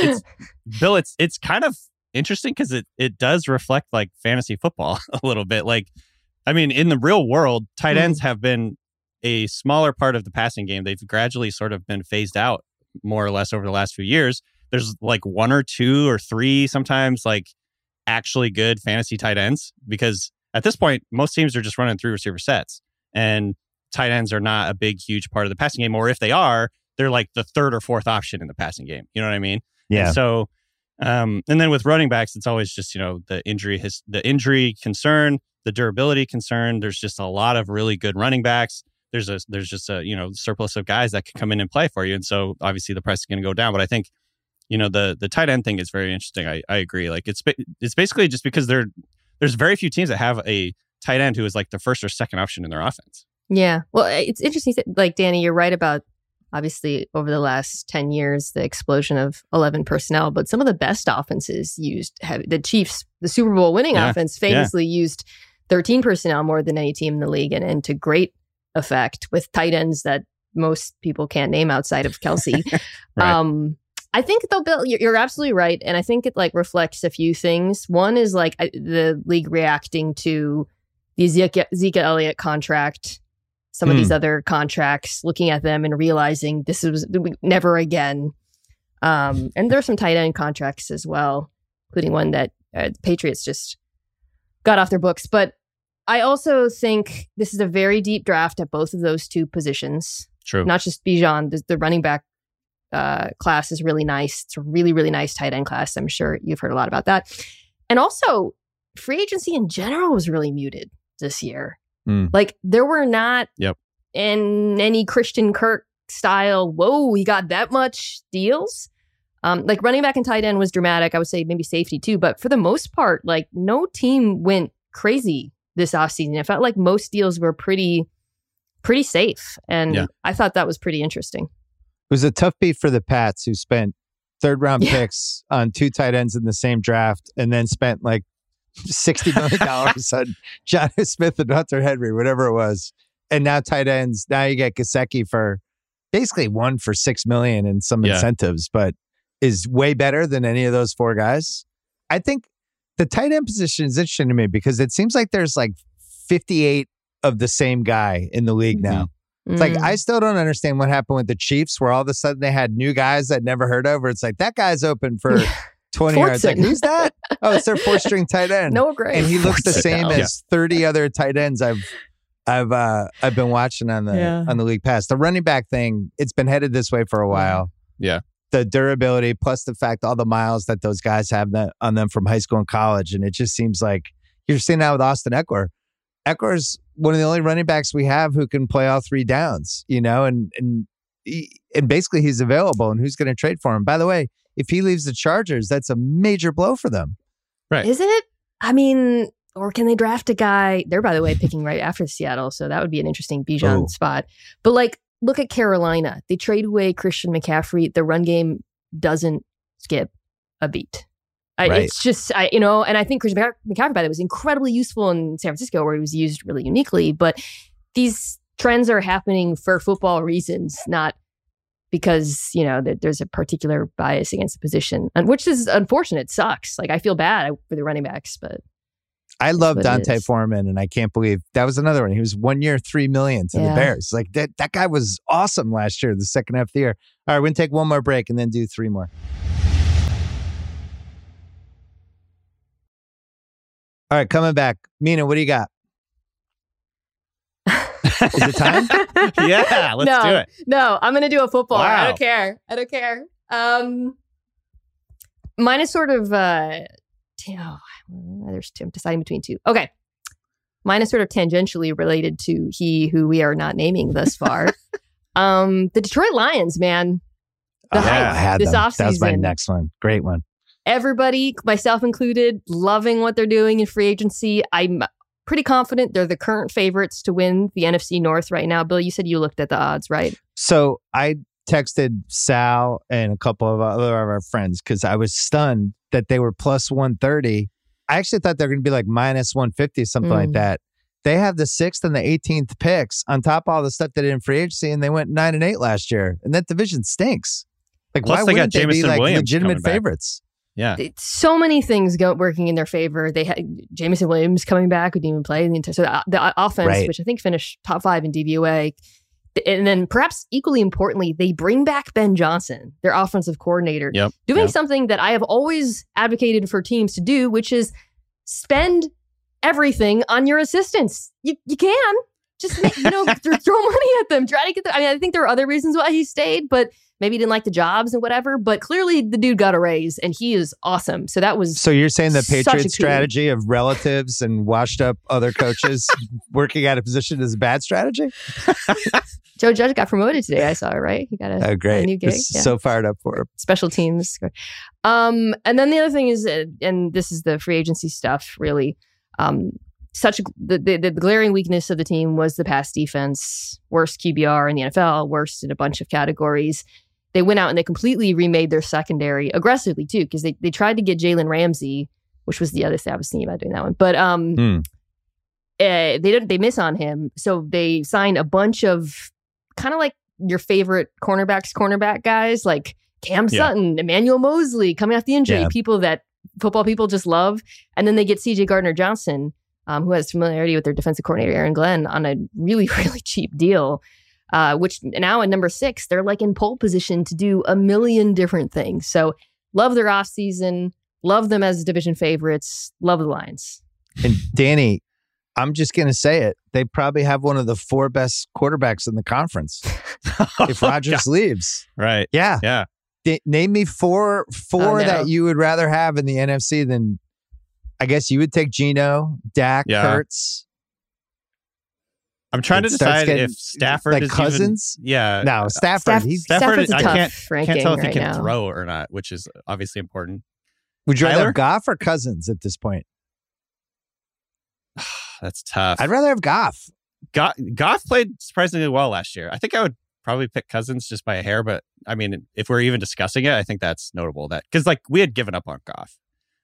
Bill, it's kind of interesting because it does reflect like fantasy football a little bit. Like, I mean, in the real world, tight ends have been a smaller part of the passing game. They've gradually sort of been phased out more or less over the last few years. There's like 1 or 2 or 3 sometimes like actually good fantasy tight ends because at this point, most teams are just running 3 receiver sets and tight ends are not a big, huge part of the passing game. Or if they are, they're like the 3rd or 4th option in the passing game. You know what I mean? Yeah. And so, and then with running backs, it's always just, the injury concern, the durability concern. There's just a lot of really good running backs. There's just a surplus of guys that can come in and play for you. And so obviously the price is going to go down. But I think, the tight end thing is very interesting. I agree. Like it's basically just because there's very few teams that have a tight end who is like the 1st or 2nd option in their offense. Yeah. Well, it's interesting. Like, Danny, you're right about, obviously, over the last 10 years, the explosion of 11 personnel. But some of the best offenses the Chiefs, the Super Bowl winning offense, famously used 13 personnel more than any team in the league and to great effect with tight ends that most people can't name outside of Kelce. Right. I think, though, Bill, you're absolutely right. And I think it like reflects a few things. One is like the league reacting to the Zeke Elliott contract, some of these other contracts, looking at them and realizing this was never again. And there's some tight end contracts as well, including one that the Patriots just got off their books. But I also think this is a very deep draft at both of those 2 positions. True. Not just Bijan. The running back class is really nice. It's a really, really nice tight end class. I'm sure you've heard a lot about that. And also, free agency in general was really muted this year. Like there were not in any Christian Kirk style, whoa, he got that much deals. Like running back and tight end was dramatic. I would say maybe safety too. But for the most part, like no team went crazy this offseason. It felt like most deals were pretty pretty safe. And I thought that was pretty interesting. It was a tough beat for the Pats, who spent third-round picks on 2 tight ends in the same draft and then spent like $60 million on Jonnu Smith and Hunter Henry, whatever it was. And now tight ends, now you get Gesicki for basically 1 for $6 million and some incentives, but is way better than any of those 4 guys. I think the tight end position is interesting to me because it seems like there's like 58 of the same guy in the league now. It's like, I still don't understand what happened with the Chiefs, where all of a sudden they had new guys that never heard of, where it's like, that guy's open for 20 yards. Like, who's that? Oh, it's their 4-string tight end. Noah Gray. And he looks the same as 30 other tight ends I've been watching on the league pass. The running back thing, it's been headed this way for a while. Yeah. The durability, plus the fact all the miles that those guys have on them from high school and college. And it just seems like you're seeing that with Austin Eckler. Eckler's one of the only running backs we have who can play all 3 downs, you know, and basically he's available, and who's going to trade for him? By the way, if he leaves the Chargers, that's a major blow for them. Right. Is it? I mean, or can they draft a guy? They're, by the way, picking right after Seattle. So that would be an interesting Bijan spot. But like, look at Carolina. They trade away Christian McCaffrey. The run game doesn't skip a beat. Right. It's just, and I think Christian McCaffrey, by the way, was incredibly useful in San Francisco, where he was used really uniquely. But these trends are happening for football reasons, not because, there's a particular bias against the position, and which is unfortunate. It sucks. Like, I feel bad for the running backs, but I love Dante Foreman, and I can't believe that was another one. He was 1 year, $3 million to the Bears. Like, that guy was awesome last year, the second half of the year. All right, we're going to take one more break and then do 3 more. All right, coming back. Mina, what do you got? Is it time? Yeah, let's do it. No, I'm going to do a football. Wow. I don't care. Mine is sort of, I'm deciding between 2. Okay. Mine is sort of tangentially related to he who we are not naming thus far. The Detroit Lions, man. The hype I had this them. offseason. That was my next one. Great one. Everybody, myself included, loving what they're doing in free agency. I'm pretty confident they're the current favorites to win the NFC North right now. Bill, you said you looked at the odds, right? So I texted Sal and a couple of other of our friends because I was stunned that they were plus 130. I actually thought they were going to be like minus 150, something like that. They have the 6th and the 18th picks on top of all the stuff they did in free agency, and they went 9-8 last year. And that division stinks. Like, plus why they wouldn't got they be Jameson like Williams legitimate favorites? Yeah. So many things working in their favor. They had Jameson Williams coming back, who didn't even play. So the offense, which I think finished top 5 in DVOA. And then perhaps equally importantly, they bring back Ben Johnson, their offensive coordinator, doing something that I have always advocated for teams to do, which is spend everything on your assistants. You can. Just, throw money at them. Try to get them. I mean, I think there are other reasons why he stayed, but maybe he didn't like the jobs and whatever. But clearly the dude got a raise and he is awesome. So that was. So you're saying the Patriots strategy of relatives and washed up other coaches working at a position is a bad strategy? Joe Judge got promoted today. I saw it, right? He got a new gig. So fired up for him. Special teams. And then the other thing is, and this is the free agency stuff, really. The glaring weakness of the team was the pass defense. Worst QBR in the NFL, worst in a bunch of categories. They went out and they completely remade their secondary aggressively too, because they tried to get Jalen Ramsey, which was the other thing I was thinking about doing that one. But they miss on him, so they signed a bunch of kind of like your favorite cornerback guys, like Cam Sutton, Emmanuel Mosley coming off the injury, people that football people just love, and then they get CJ Gardner-Johnson. Who has familiarity with their defensive coordinator, Aaron Glenn, on a really, really cheap deal, which now at number 6, they're like in pole position to do a million different things. So love their offseason, love them as division favorites, love the Lions. And Danny, I'm just going to say it. They probably have one of the 4 best quarterbacks in the conference if Rodgers leaves. Right. Yeah. Yeah. Name me four that you would rather have in the NFC than... I guess you would take Geno, Dak, Hurts. I'm trying to decide if Stafford like is Cousins. No, Stafford. Stafford's a I can't tell if he can now. throw or not, which is obviously important. Would you rather have Goff or Cousins at this point? That's tough. I'd rather have Goff. Goff played surprisingly well last year. I think I would probably pick Cousins just by a hair, but I mean, if we're even discussing it, I think that's notable. That because like we had given up on Goff,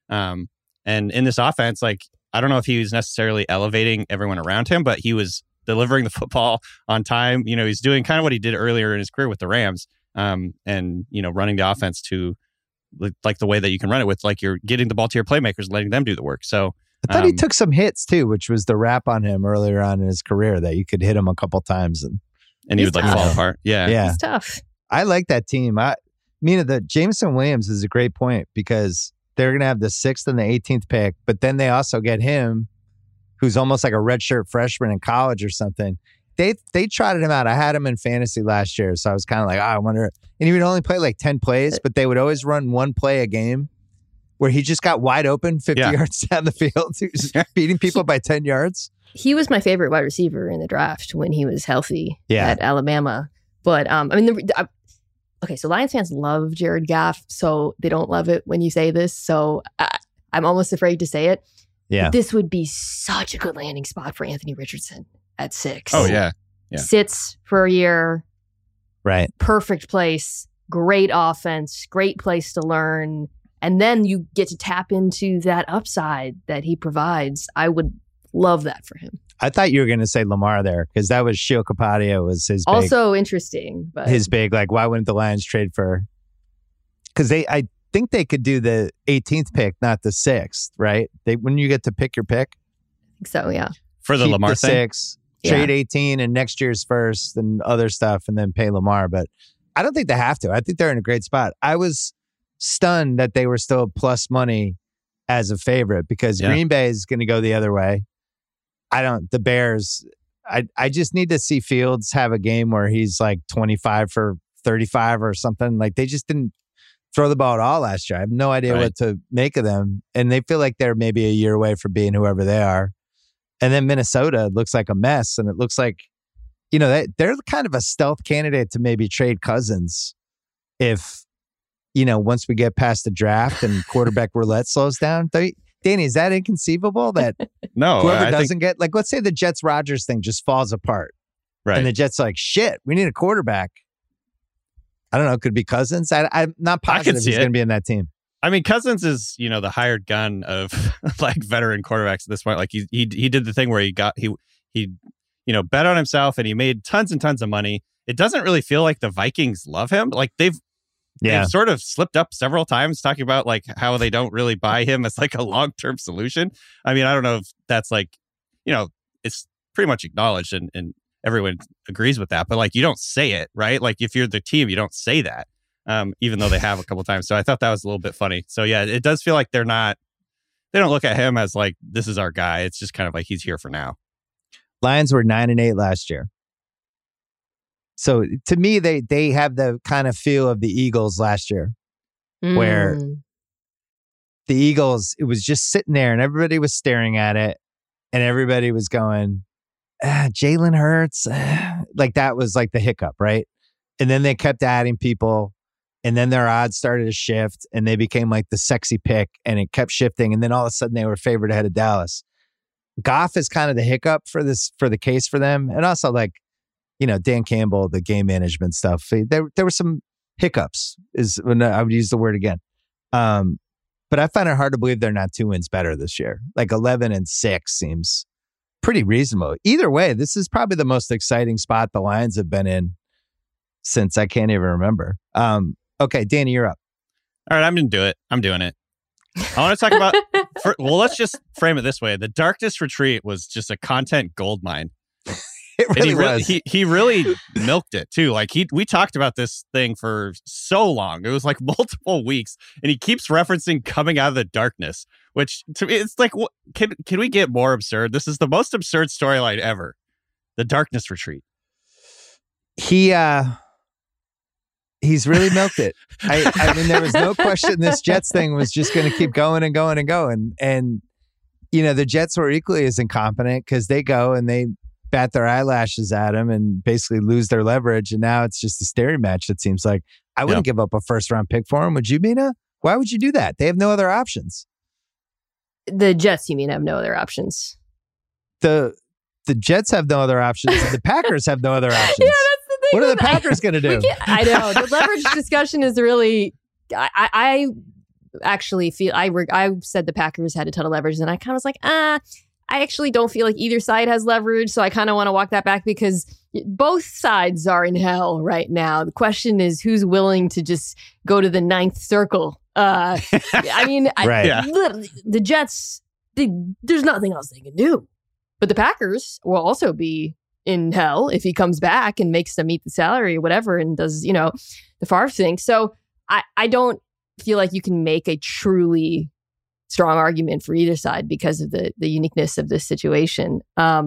and in this offense, like I don't know if he was necessarily elevating everyone around him, but he was delivering the football on time. You know, he's doing kind of what he did earlier in his career with the Rams, and you know, running the offense to like the way that you can run it with, like you're getting the ball to your playmakers, letting them do the work. So. I thought he took some hits too, which was the rap on him earlier on in his career that you could hit him a couple times and he would like fall apart. Yeah. It's tough. I like that team. The Jameson Williams is a great point because they're going to have the 6th and the 18th pick, but then they also get him, who's almost like a redshirt freshman in college or something. They trotted him out. I had him in fantasy last year, so I was kind of like, I wonder. And he would only play like 10 plays, but they would always run one play a game. Where he just got wide open 50 yards down the field. He was beating people by 10 yards. He was my favorite wide receiver in the draft when he was healthy at Alabama. But, I mean, so Lions fans love Jared Goff, so they don't love it when you say this. So I'm almost afraid to say it. Yeah. But this would be such a good landing spot for Anthony Richardson at 6. Oh, yeah. Sits for a year. Right. Perfect place. Great offense. Great place to learn. And then you get to tap into that upside that he provides. I would love that for him. I thought you were going to say Lamar there because that was Sheil Kapadia was his big, also interesting. But his big, like, why wouldn't the Lions trade for? Because I think they could do the 18th pick, not the 6th, right? When you get to pick your pick. I think so, yeah. For the Keep Lamar the thing? 6, trade 18 and next year's first and other stuff and then pay Lamar. But I don't think they have to. I think they're in a great spot. I was stunned that they were still plus money as a favorite because Green Bay is going to go the other way. The Bears, I just need to see Fields have a game where he's like 25 for 35 or something. Like they just didn't throw the ball at all last year. I have no idea what to make of them. And they feel like they're maybe a year away from being whoever they are. And then Minnesota looks like a mess. And it looks like, you know, they're kind of a stealth candidate to maybe trade Cousins if, you know, once we get past the draft and quarterback roulette slows down. Danny, is that inconceivable that no, whoever doesn't get, like, let's say the Jets-Rodgers thing just falls apart. Right. And the Jets are like, shit, we need a quarterback. I don't know. It could be Cousins. I'm not positive he's going to be in that team. I mean, Cousins is, you know, the hired gun of like veteran quarterbacks at this point. Like he did the thing where he you know, bet on himself and he made tons and tons of money. It doesn't really feel like the Vikings love him. Like they've sort of slipped up several times talking about like how they don't really buy him as like a long-term solution. I mean, I don't know if that's like, you know, it's pretty much acknowledged and everyone agrees with that, but like you don't say it, right? Like if you're the team, you don't say that, even though they have a couple times. So I thought that was a little bit funny. So yeah, it does feel like they don't look at him as like, this is our guy. It's just kind of like, he's here for now. Lions were 9-8 last year. So to me, they have the kind of feel of the Eagles last year, where the Eagles, it was just sitting there and everybody was staring at it and everybody was going, Jalen Hurts. Like that was like the hiccup, right? And then they kept adding people and then their odds started to shift and they became like the sexy pick and it kept shifting. And then all of a sudden they were favored ahead of Dallas. Goff is kind of the hiccup for the case for them. And also like, you know, Dan Campbell, the game management stuff. There were some hiccups is when I would use the word again. But I find it hard to believe they're not 2 wins better this year. Like 11-6 seems pretty reasonable. Either way, this is probably the most exciting spot the Lions have been in since I can't even remember. Okay, Danny, you're up. All right, I'm going to do it. I'm doing it. I want to talk about, well, let's just frame it this way. The Darkness Retreat was just a content goldmine. It really was. He really milked it too. Like we talked about this thing for so long. It was like multiple weeks, and he keeps referencing coming out of the darkness, which to me it's like, can we get more absurd? This is the most absurd storyline ever. The Darkness Retreat. He's really milked it. I mean, there was no question this Jets thing was just going to keep going and going and going. And you know, the Jets were equally as incompetent because they go and they bat their eyelashes at him and basically lose their leverage. And now it's just a staring match, it seems like. I wouldn't give up a first-round pick for him. Would you, Mina? Why would you do that? They have no other options. The Jets, you mean, have no other options? The the Jets have no other options, and the Packers have no other options. Yeah, that's the thing. What are the Packers going to do? I know. The leverage discussion is really... I actually feel... I said the Packers had a ton of leverage, and I kind of was like, I actually don't feel like either side has leverage, so I kind of want to walk that back because both sides are in hell right now. The question is who's willing to just go to the ninth circle. I mean, the Jets, there's nothing else they can do. But the Packers will also be in hell if he comes back and makes them meet the salary or whatever and does, the Favre thing. So I don't feel like you can make a truly strong argument for either side because of the uniqueness of this situation.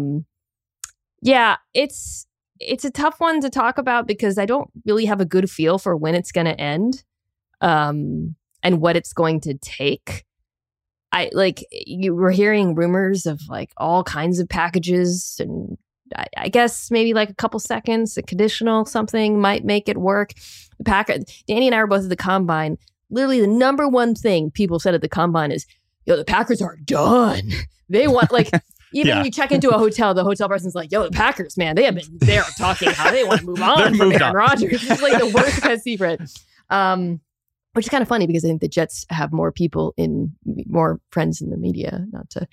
It's a tough one to talk about because I don't really have a good feel for when it's going to end and what it's going to take. You were hearing rumors of like all kinds of packages, and I guess maybe like a couple seconds, a conditional something might make it work. Danny and I were both at the Combine. Literally the number one thing people said at the Combine is, the Packers are done. They want even when you check into a hotel, the hotel person's like, the Packers, man, they have been there talking how they want to move on from Aaron Rodgers. It's like the worst kept secret. Which is kind of funny because I think the Jets have more friends in the media,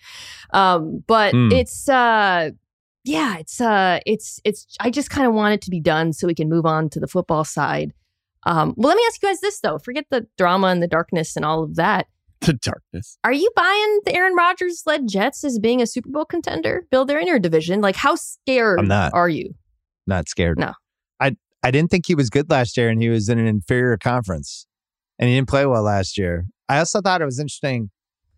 it's I just kind of want it to be done so we can move on to the football side. Well, let me ask you guys this though. Forget the drama and the darkness and all of that. The darkness. Are you buying the Aaron Rodgers-led Jets as being a Super Bowl contender? Bill, they're in your division. Like, how scared are you? Not scared. No. I didn't think he was good last year, and he was in an inferior conference, and he didn't play well last year. I also thought it was interesting.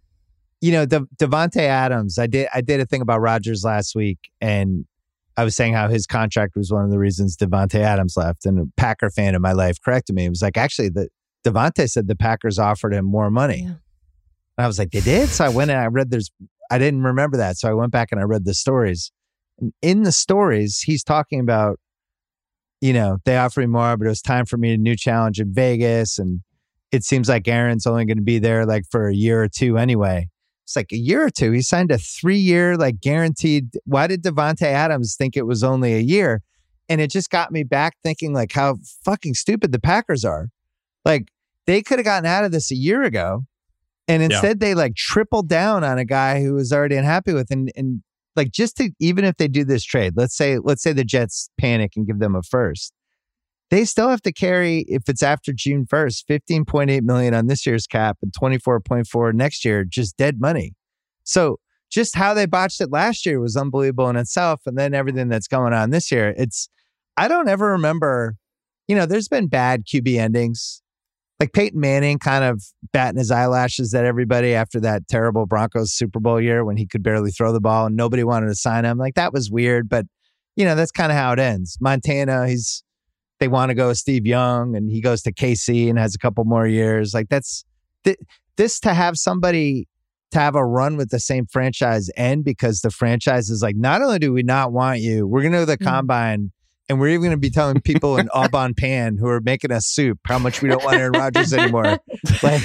Devontae Adams. I did a thing about Rodgers last week, and I was saying how his contract was one of the reasons Devontae Adams left, and a Packer fan in my life corrected me. It was like, actually, Devontae said the Packers offered him more money. Yeah. And I was like, they did? So I went and I read I didn't remember that. So I went back and I read the stories. And in the stories, he's talking about, they offered me more, but it was time for me a new challenge in Vegas. And it seems like Aaron's only going to be there like for a year or two anyway. It's like a year or two. He signed a 3-year, like guaranteed. Why did Devontae Adams think it was only a year? And it just got me back thinking like how fucking stupid the Packers are. Like they could have gotten out of this a year ago. And instead they like tripled down on a guy who was already unhappy with. And like even if they do this trade, let's say the Jets panic and give them a first. They still have to carry, if it's after June 1st, $15.8 million on this year's cap and $24.4 next year, just dead money. So just how they botched it last year was unbelievable in itself. And then everything that's going on this year, I don't ever remember, there's been bad QB endings. Like Peyton Manning kind of batting his eyelashes at everybody after that terrible Broncos Super Bowl year when he could barely throw the ball and nobody wanted to sign him. Like that was weird, but that's kind of how it ends. Montana, they want to go with Steve Young and he goes to KC and has a couple more years. Like that's this to have somebody to have a run with the same franchise end because the franchise is like, not only do we not want you, we're going to the Combine and we're even going to be telling people in Aubon Pan who are making us soup how much we don't want Aaron Rodgers anymore. Like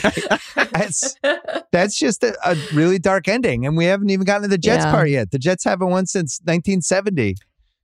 that's just a really dark ending. And we haven't even gotten to the Jets part yet. The Jets haven't won since 1970,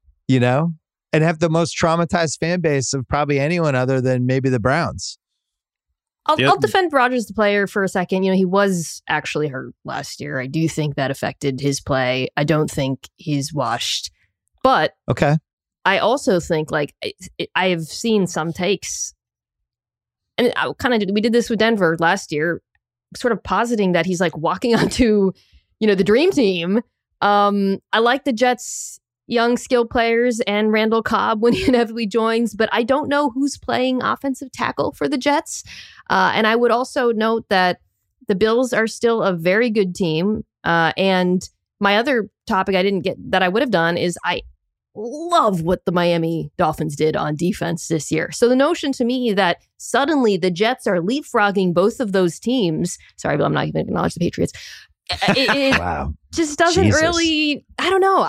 and have the most traumatized fan base of probably anyone other than maybe the Browns. I'll defend Rodgers, the player, for a second. He was actually hurt last year. I do think that affected his play. I don't think he's washed. But okay. I also think, I have seen some takes, and we did this with Denver last year, sort of positing that he's like walking onto, the dream team. I like the Jets' young skilled players and Randall Cobb when he inevitably joins, but I don't know who's playing offensive tackle for the Jets. And I would also note that the Bills are still a very good team. And my other topic I didn't get that I would have done is I love what the Miami Dolphins did on defense this year. So the notion to me that suddenly the Jets are leapfrogging both of those teams. Sorry, but I'm not even going to acknowledge the Patriots. It wow. just doesn't really. I don't know.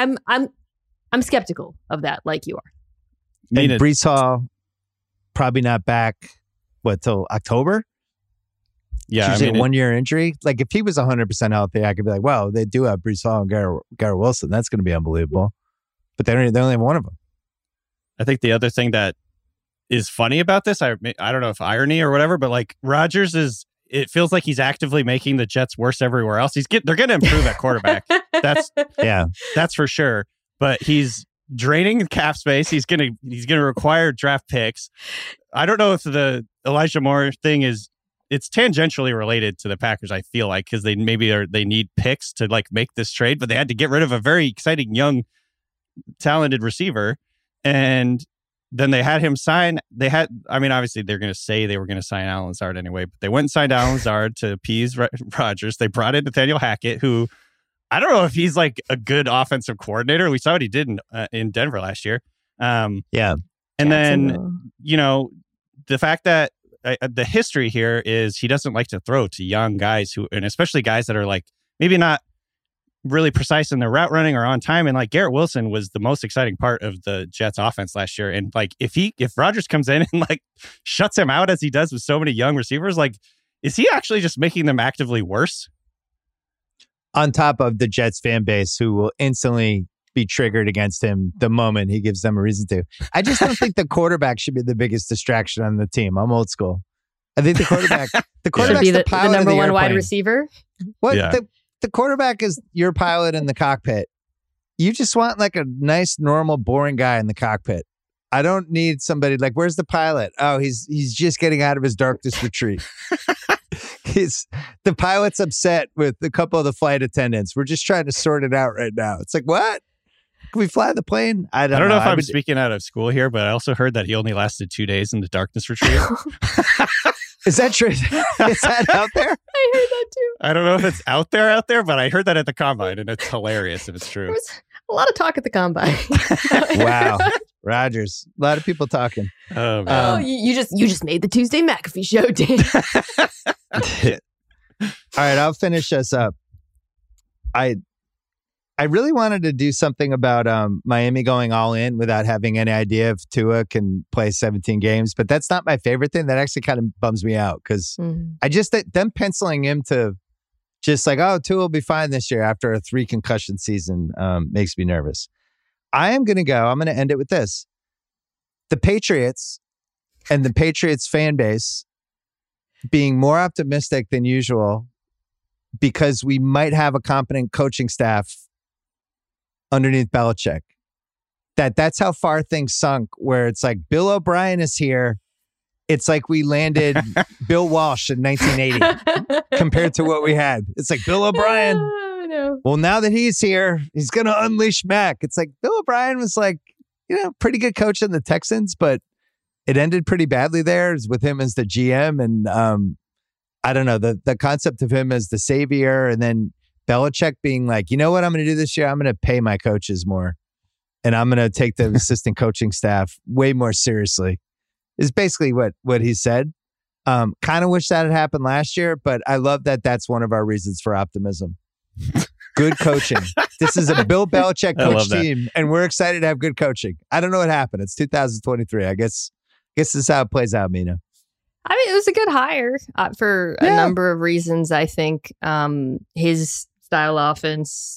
I'm skeptical of that, like you are. And Brees Hall probably not back. What till October? Yeah, It's usually a 1-year injury. Like if he was 100% healthy, I could be like, well, they do have Breece Hall and Garrett Wilson. That's going to be unbelievable. But they only have one of them. I think the other thing that is funny about this, I don't know if irony or whatever, but like Rodgers it feels like he's actively making the Jets worse everywhere else. They're going to improve at quarterback. That's for sure. But he's draining cap space. He's going to require draft picks. I don't know if the Elijah Moore thing it's tangentially related to the Packers, I feel like, because they need picks to like make this trade, but they had to get rid of a very exciting young talented receiver, and then they had him sign. Obviously they're going to say they were going to sign Allen Lazard anyway, but they went and signed Allen Lazard to appease Rodgers. They brought in Nathaniel Hackett, who I don't know if he's like a good offensive coordinator. We saw what he did in Denver last year. And then, the fact that the history here is he doesn't like to throw to young guys and especially guys that are like maybe not really precise in their route running or on time. And like Garrett Wilson was the most exciting part of the Jets offense last year. And like if Rodgers comes in and like shuts him out as he does with so many young receivers, like is he actually just making them actively worse? On top of the Jets fan base who will instantly be triggered against him the moment he gives them a reason to. I just don't think the quarterback should be the biggest distraction on the team. I'm old school. I think the quarterback's should be the number one wide receiver. What? Yeah. The quarterback is your pilot in the cockpit. You just want like a nice, normal, boring guy in the cockpit. I don't need somebody like, where's the pilot? Oh, he's just getting out of his darkness retreat. The pilot's upset with a couple of the flight attendants. We're just trying to sort it out right now. It's like, what? Can we fly the plane? I don't know if I'm speaking out of school here, but I also heard that he only lasted 2 days in the darkness retreat. Is that true? Is that out there? I heard that too. I don't know if it's out there, but I heard that at the Combine, and it's hilarious if it's true. There was a lot of talk at the Combine. Wow. Rodgers. A lot of people talking. You just made the Tuesday McAfee show, Dan. All right, I'll finish us up. I really wanted to do something about Miami going all in without having any idea if Tua can play 17 games, but that's not my favorite thing. That actually kind of bums me out because I just them penciling him to just like, oh, Tua will be fine this year after a 3 concussion season makes me nervous. I'm going to end it with this. The Patriots and the Patriots fan base being more optimistic than usual because we might have a competent coaching staff underneath Belichick. That's how far things sunk, where it's like Bill O'Brien is here. It's like we landed Bill Walsh in 1980 compared to what we had. It's like Bill O'Brien. No. Well, now that he's here, he's going to unleash Mac. It's like Bill O'Brien was like, pretty good coach in the Texans, but it ended pretty badly there with him as the GM. And I don't know, the concept of him as the savior, and then Belichick being like, you know what I'm going to do this year? I'm going to pay my coaches more, and I'm going to take the assistant coaching staff way more seriously, is basically what he said. Kind of wish that had happened last year, but I love that that's one of our reasons for optimism. Good coaching. This is a Bill Belichick coach team, and we're excited to have good coaching. I don't know what happened. It's 2023. I guess this is how it plays out, Mina. I mean, it was a good hire for a number of reasons. I think his style offense,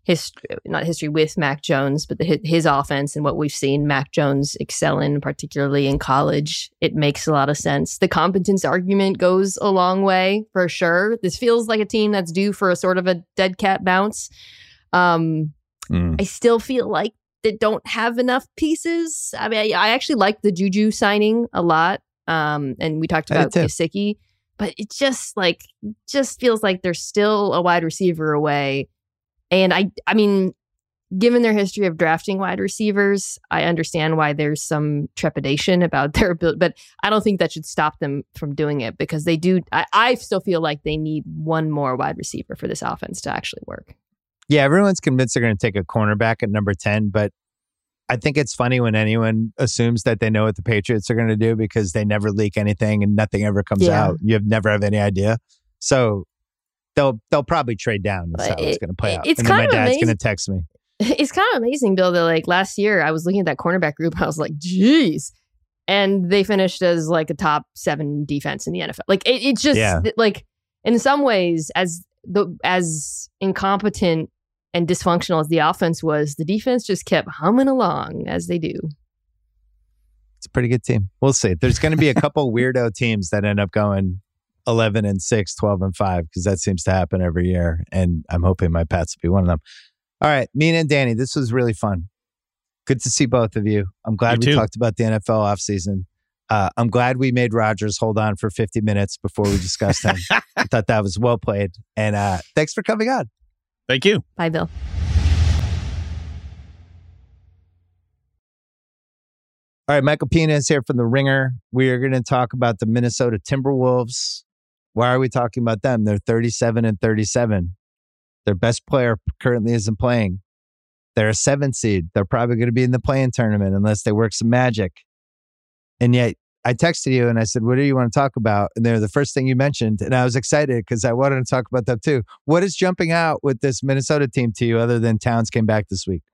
not history with Mac Jones, but his offense and what we've seen Mac Jones excel in, particularly in college, it makes a lot of sense. The competence argument goes a long way for sure. This feels like a team that's due for a sort of a dead cat bounce. I still feel like they don't have enough pieces. I mean, I actually like the Juju signing a lot. And we talked about Gesicki, but it just feels like they're still a wide receiver away. And I mean, given their history of drafting wide receivers, I understand why there's some trepidation about their ability, but I don't think that should stop them from doing it, because they do. I still feel like they need one more wide receiver for this offense to actually work. Yeah, everyone's convinced they're going to take a cornerback at number 10, but I think it's funny when anyone assumes that they know what the Patriots are going to do, because they never leak anything and nothing ever comes out. You never have any idea. So they'll probably trade down. That's how it's going to play out. And then my dad's going to text me. It's kind of amazing, Bill, that like last year I was looking at that cornerback group. I was like, geez. And they finished as like a top 7 defense in the NFL. Like it's just like in some ways, as incompetent and dysfunctional as the offense was, the defense just kept humming along as they do. It's a pretty good team. We'll see. There's going to be a couple weirdo teams that end up going 11-6, 12-5, because that seems to happen every year. And I'm hoping my Pats will be one of them. All right, Mina and Danny, this was really fun. Good to see both of you. I'm glad we talked about the NFL offseason. I'm glad we made Rodgers hold on for 50 minutes before we discussed him. I thought that was well played. And thanks for coming on. Thank you. Bye, Bill. All right, Michael Pina is here from The Ringer. We are going to talk about the Minnesota Timberwolves. Why are we talking about them? They're 37-37. Their best player currently isn't playing. They're a 7th seed. They're probably going to be in the play-in tournament unless they work some magic. And yet, I texted you and I said, what do you want to talk about? And they're the first thing you mentioned. And I was excited because I wanted to talk about them too. What is jumping out with this Minnesota team to you other than Towns came back this week?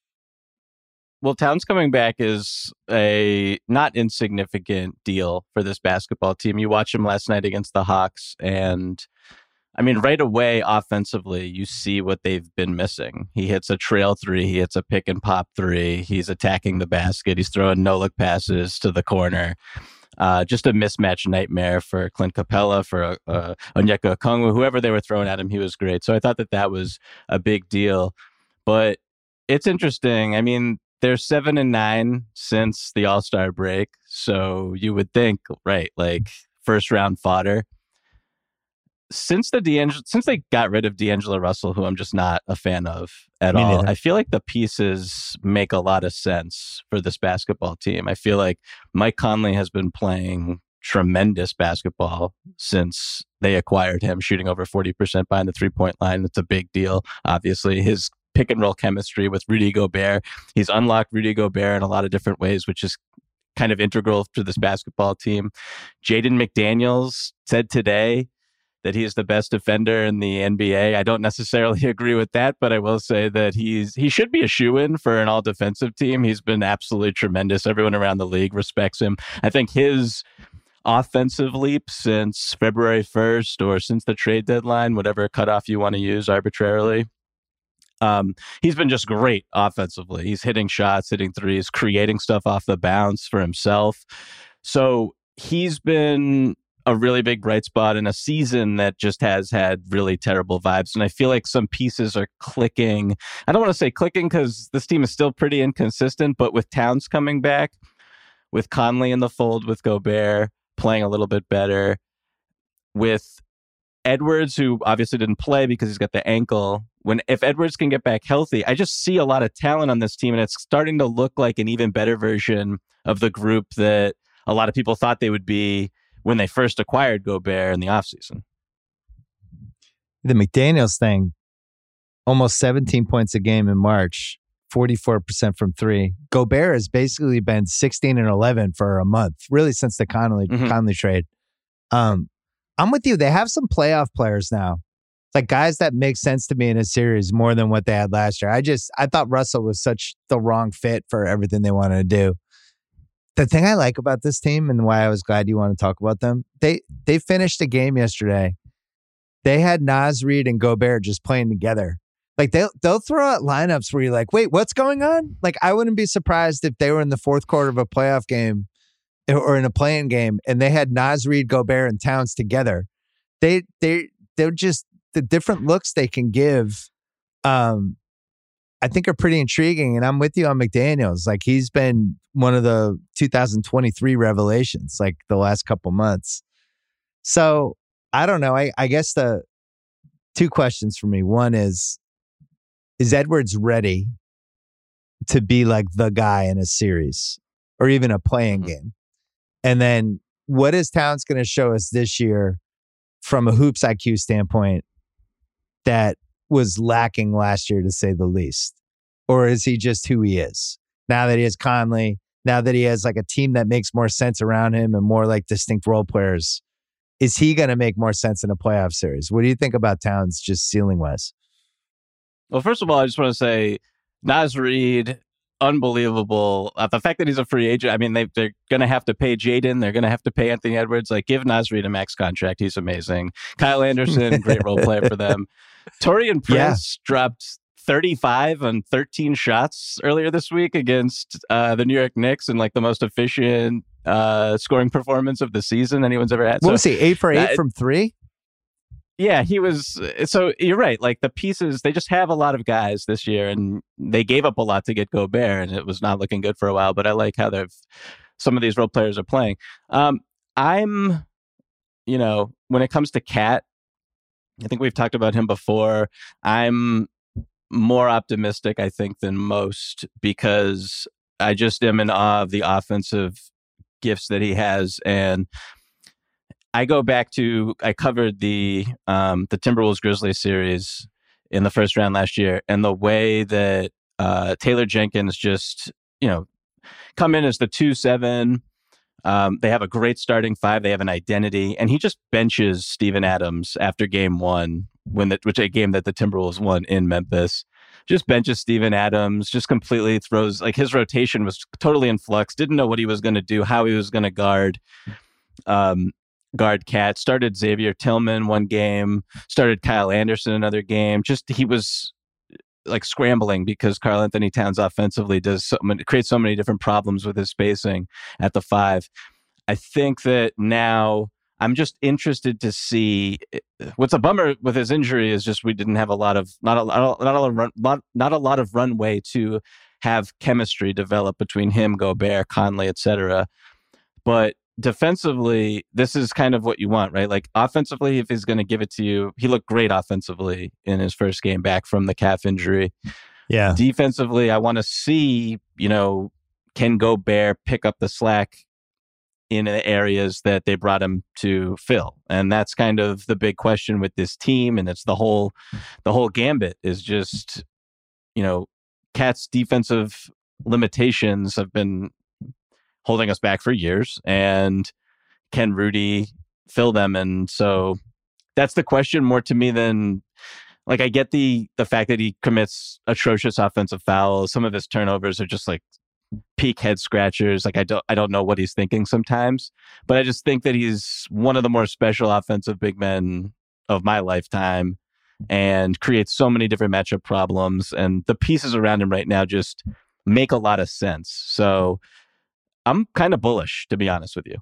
Well, Towns coming back is a not insignificant deal for this basketball team. You watch him last night against the Hawks, and I mean, right away, offensively, you see what they've been missing. He hits a trail three, he hits a pick and pop three, he's attacking the basket, he's throwing no-look passes to the corner. Just a mismatch nightmare for Clint Capella, for Onyeka Okongwu, whoever they were throwing at him, he was great. So I thought that was a big deal. But it's interesting. I mean, they're 7-9 since the All-Star break. So you would think, right, like first round fodder. Since they got rid of D'Angelo Russell, who I'm just not a fan of at all, neither. I feel like the pieces make a lot of sense for this basketball team. I feel like Mike Conley has been playing tremendous basketball since they acquired him, shooting over 40% behind the three-point line. That's a big deal. Obviously, his pick and roll chemistry with Rudy Gobert. He's unlocked Rudy Gobert in a lot of different ways, which is kind of integral to this basketball team. Jaden McDaniels said today that he is the best defender in the NBA. I don't necessarily agree with that, but I will say that he should be a shoo-in for an all-defensive team. He's been absolutely tremendous. Everyone around the league respects him. I think his offensive leap since February 1st or since the trade deadline, whatever cutoff you want to use arbitrarily, he's been just great offensively. He's hitting shots, hitting threes, creating stuff off the bounce for himself. So he's been a really big bright spot in a season that just has had really terrible vibes. And I feel like some pieces are clicking. I don't want to say clicking because this team is still pretty inconsistent, but with Towns coming back, with Conley in the fold, with Gobert playing a little bit better, with Edwards, who obviously didn't play because he's got the ankle. If Edwards can get back healthy, I just see a lot of talent on this team, and it's starting to look like an even better version of the group that a lot of people thought they would be when they first acquired Gobert in the offseason. The McDaniels thing, almost 17 points a game in March, 44% from three. Gobert has basically been 16-11 for a month, really since the Conley trade. I'm with you. They have some playoff players now. Like guys that make sense to me in a series more than what they had last year. I thought Russell was such the wrong fit for everything they wanted to do. The thing I like about this team and why I was glad you want to talk about them, they finished a game yesterday. They had Naz Reid and Gobert just playing together. Like they'll throw out lineups where you're like, wait, what's going on? Like I wouldn't be surprised if they were in the fourth quarter of a playoff game or in a play-in game and they had Naz Reid, Gobert, and Towns together. They're just the different looks they can give. I think are pretty intriguing. And I'm with you on McDaniels. Like he's been one of the 2023 revelations, like the last couple months. So I don't know. I guess the two questions for me. One is Edwards ready to be like the guy in a series or even a playing game? And then what is Towns going to show us this year from a hoops IQ standpoint that was lacking last year, to say the least? Or is he just who he is now that he has Conley, now that he has like a team that makes more sense around him and more like distinct role players? Is he going to make more sense in a playoff series? What do you think about Towns just ceiling wise? Well, first of all, I just want to say Naz Reid, unbelievable. The fact that he's a free agent, I mean, they're going to have to pay Jaden. They're going to have to pay Anthony Edwards. Like, give Naz Reid a max contract. He's amazing. Kyle Anderson, great role player for them. Taurean Prince dropped 35 on 13 shots earlier this week against the New York Knicks in like the most efficient scoring performance of the season anyone's ever had. What was he, 8 for 8 from 3? Yeah, he was. So you're right. Like the pieces, they just have a lot of guys this year, and they gave up a lot to get Gobert, and it was not looking good for a while. But I like how some of these role players are playing. When it comes to Cat, I think we've talked about him before. I'm more optimistic, I think, than most because I just am in awe of the offensive gifts that he has. And I go back to, I covered the Timberwolves Grizzlies series in the first round last year, and the way that Taylor Jenkins just, come in as the 2-7. They have a great starting 5. They have an identity, and he just benches Steven Adams after game 1, which a game that the Timberwolves won in Memphis. Just benches Steven Adams, just completely throws, like his rotation was totally in flux, didn't know what he was going to do, how he was going to guard Cat. Started Xavier Tillman one game, started Kyle Anderson another game. Just he was like scrambling because Karl Anthony Towns offensively creates so many different problems with his spacing at the 5. I think that now I'm just interested to see. What's a bummer with his injury is just we didn't have not a lot of runway to have chemistry develop between him, Gobert, Conley, etc. But defensively, this is kind of what you want, right? Like offensively, if he's going to give it to you, he looked great offensively in his first game back from the calf injury. Yeah. Defensively, I want to see, can Gobert pick up the slack in the areas that they brought him to fill? And that's kind of the big question with this team. And it's the whole gambit is just, Cat's defensive limitations have been holding us back for years, and can Rudy fill them? And so that's the question more to me than, like, I get the fact that he commits atrocious offensive fouls. Some of his turnovers are just like peak head scratchers. Like I don't know what he's thinking sometimes, but I just think that he's one of the more special offensive big men of my lifetime and creates so many different matchup problems, and the pieces around him right now just make a lot of sense. So I'm kind of bullish, to be honest with you.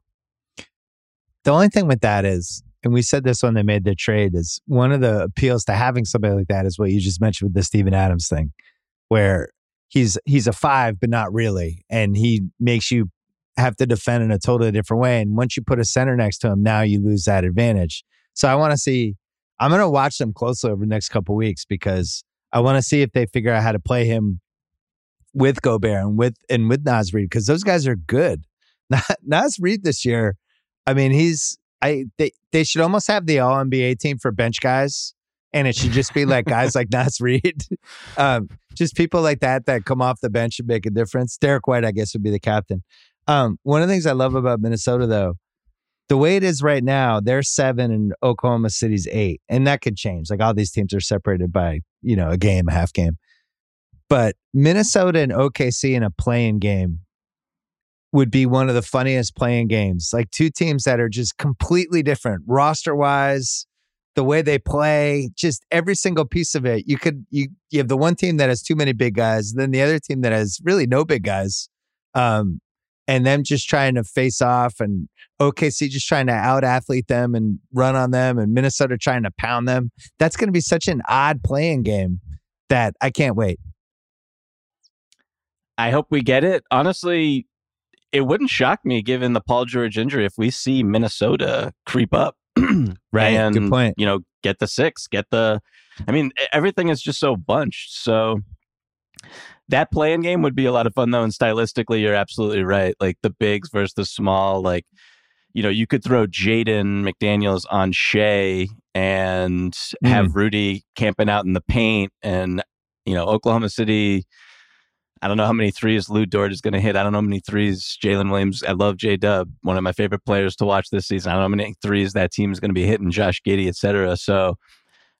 The only thing with that is, and we said this when they made their trade, is one of the appeals to having somebody like that is what you just mentioned with the Steven Adams thing, where he's a 5, but not really. And he makes you have to defend in a totally different way. And once you put a center next to him, now you lose that advantage. So I'm going to watch them closely over the next couple of weeks because I want to see if they figure out how to play him with Gobert and with Naz Reid, because those guys are good. Naz Reid this year, I mean, they should almost have the All NBA team for bench guys, and it should just be like guys like Naz Reid, just people like that come off the bench and make a difference. Derek White, I guess, would be the captain. One of the things I love about Minnesota, though, the way it is right now, they're 7 and Oklahoma City's 8, and that could change. Like all these teams are separated by a game, a half game. But Minnesota and OKC in a play-in game would be one of the funniest play-in games. Like two teams that are just completely different roster-wise, the way they play, just every single piece of it. You have the one team that has too many big guys, then the other team that has really no big guys, and them just trying to face off, and OKC just trying to out-athlete them and run on them, and Minnesota trying to pound them. That's going to be such an odd play-in game that I can't wait. I hope we get it. Honestly, it wouldn't shock me given the Paul George injury if we see Minnesota creep up. Right. And, good point. Get the 6, everything is just so bunched. So that play-in game would be a lot of fun though. And stylistically, you're absolutely right. Like the bigs versus the small, you could throw Jaden McDaniels on Shea and have Rudy camping out in the paint, and, Oklahoma City, I don't know how many threes Lou Dort is going to hit. I don't know how many threes Jalen Williams. I love J-Dub, one of my favorite players to watch this season. I don't know how many threes that team is going to be hitting, Josh Giddey, et cetera. So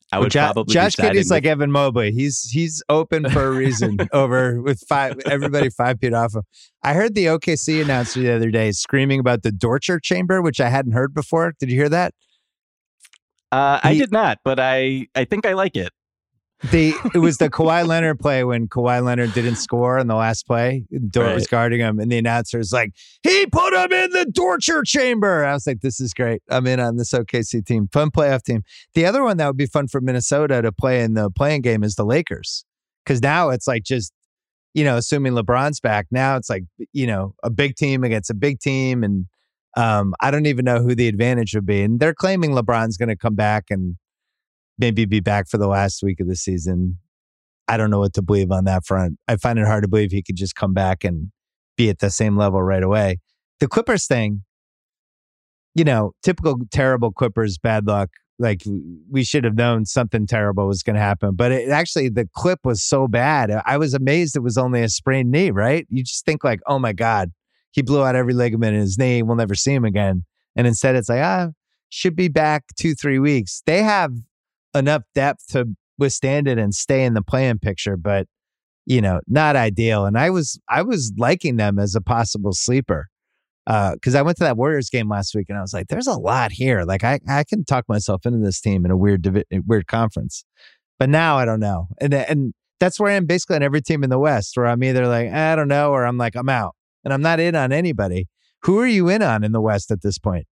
I would probably Josh Giddey's like Evan Mobley. He's open for a reason over with everybody 5 feet off him. I heard the OKC announcer the other day screaming about the torture chamber, which I hadn't heard before. Did you hear that? I did not, but I think I like it. It was the Kawhi Leonard play when Kawhi Leonard didn't score in the last play. Dort was guarding him, and the announcer's like, he put him in the torture chamber. I was like, this is great. I'm in on this OKC team. Fun playoff team. The other one that would be fun for Minnesota to play in the playing game is the Lakers. Because now it's like just, assuming LeBron's back, now it's like, a big team against a big team. And I don't even know who the advantage would be. And they're claiming LeBron's going to come back and maybe be back for the last week of the season. I don't know what to believe on that front. I find it hard to believe he could just come back and be at the same level right away. The Clippers thing, typical terrible Clippers bad luck. Like we should have known something terrible was going to happen. But the clip was so bad. I was amazed it was only a sprained knee, right? You just think like, oh my God, he blew out every ligament in his knee. We'll never see him again. And instead it's like, should be back 2-3 weeks. They have enough depth to withstand it and stay in the play-in picture, but not ideal. And I was liking them as a possible sleeper because I went to that Warriors game last week and I was like, there's a lot here. Like I can talk myself into this team in a weird conference, but now I don't know. And that's where I am basically on every team in the West, where I'm either like, I don't know, or I'm like, I'm out and I'm not in on anybody. Who are you in on in the West at this point?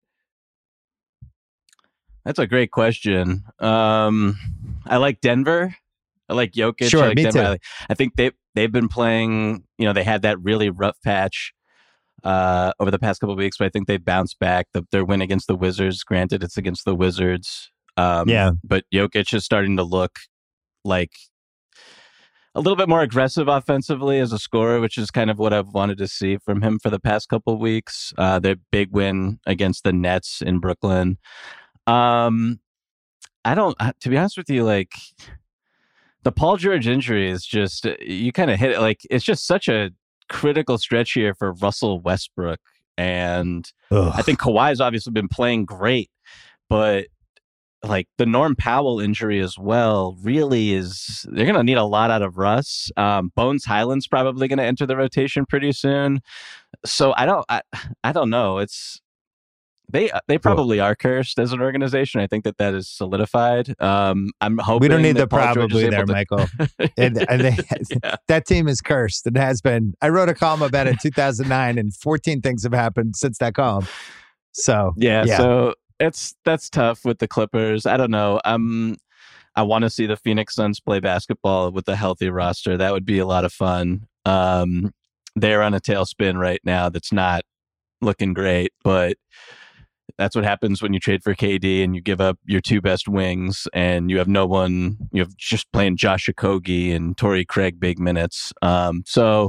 That's a great question. I like Denver. I like Jokic. Sure, I like me Denver. too. I think they've been playing. They had that really rough patch over the past couple of weeks, but I think they bounced back. Their win against the Wizards, granted, it's against the Wizards. But Jokic is starting to look like a little bit more aggressive offensively as a scorer, which is kind of what I've wanted to see from him for the past couple of weeks. Their big win against the Nets in Brooklyn. To be honest with you, like the Paul George injury is just, you kind of hit it. Like, it's just such a critical stretch here for Russell Westbrook. And I think Kawhi's obviously been playing great, but like the Norm Powell injury as well, really they're going to need a lot out of Russ. Bones Highland's probably going to enter the rotation pretty soon. So I don't know. They probably are cursed as an organization. I think that is solidified. I'm hoping we don't need the Paul probably there, Michael. That team is cursed. It has been. I wrote a column about it in 2009, and 14 things have happened since that column. So so that's tough with the Clippers. I don't know. I want to see the Phoenix Suns play basketball with a healthy roster. That would be a lot of fun. They're on a tailspin right now. That's not looking great, but that's what happens when you trade for KD and you give up your 2 best wings and you have no one, just playing Josh Okogie and Torrey Craig big minutes. So,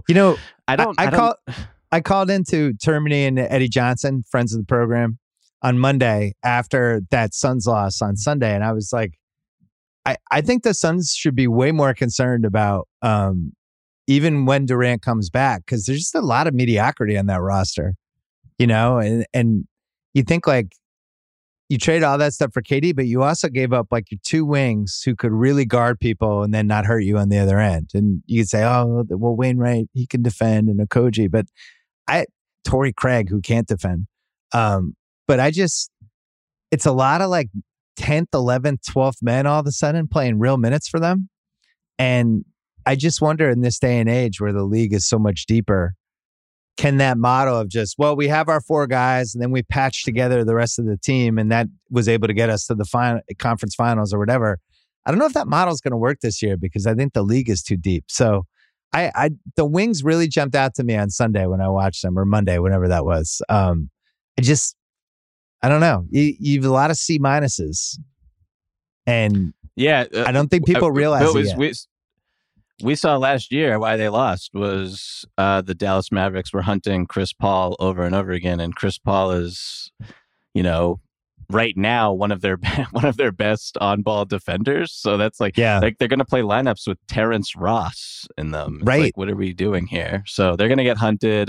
I called into Termini and Eddie Johnson, friends of the program, on Monday after that Suns loss on Sunday. And I was like, I think the Suns should be way more concerned about even when Durant comes back, because there's just a lot of mediocrity on that roster, and you think like you trade all that stuff for KD, but you also gave up like your 2 wings who could really guard people and then not hurt you on the other end. And you could say, oh, well, Wainwright, he can defend, and Okogie, but Torrey Craig, who can't defend. But it's a lot of like 10th, 11th, 12th men all of a sudden playing real minutes for them. And I just wonder in this day and age where the league is so much deeper, can that model of just, well, we have our 4 guys and then we patch together the rest of the team and that was able to get us to the conference finals or whatever. I don't know if that model is going to work this year because I think the league is too deep. So the wings really jumped out to me on Sunday when I watched them, or Monday, whenever that was. I don't know. You have a lot of C minuses. And I don't think people realize it yet. We saw last year why they lost was the Dallas Mavericks were hunting Chris Paul over and over again, and Chris Paul is, right now one of their best on-ball defenders. So that's like they're going to play lineups with Terrence Ross in them. It's right? Like, what are we doing here? So they're going to get hunted.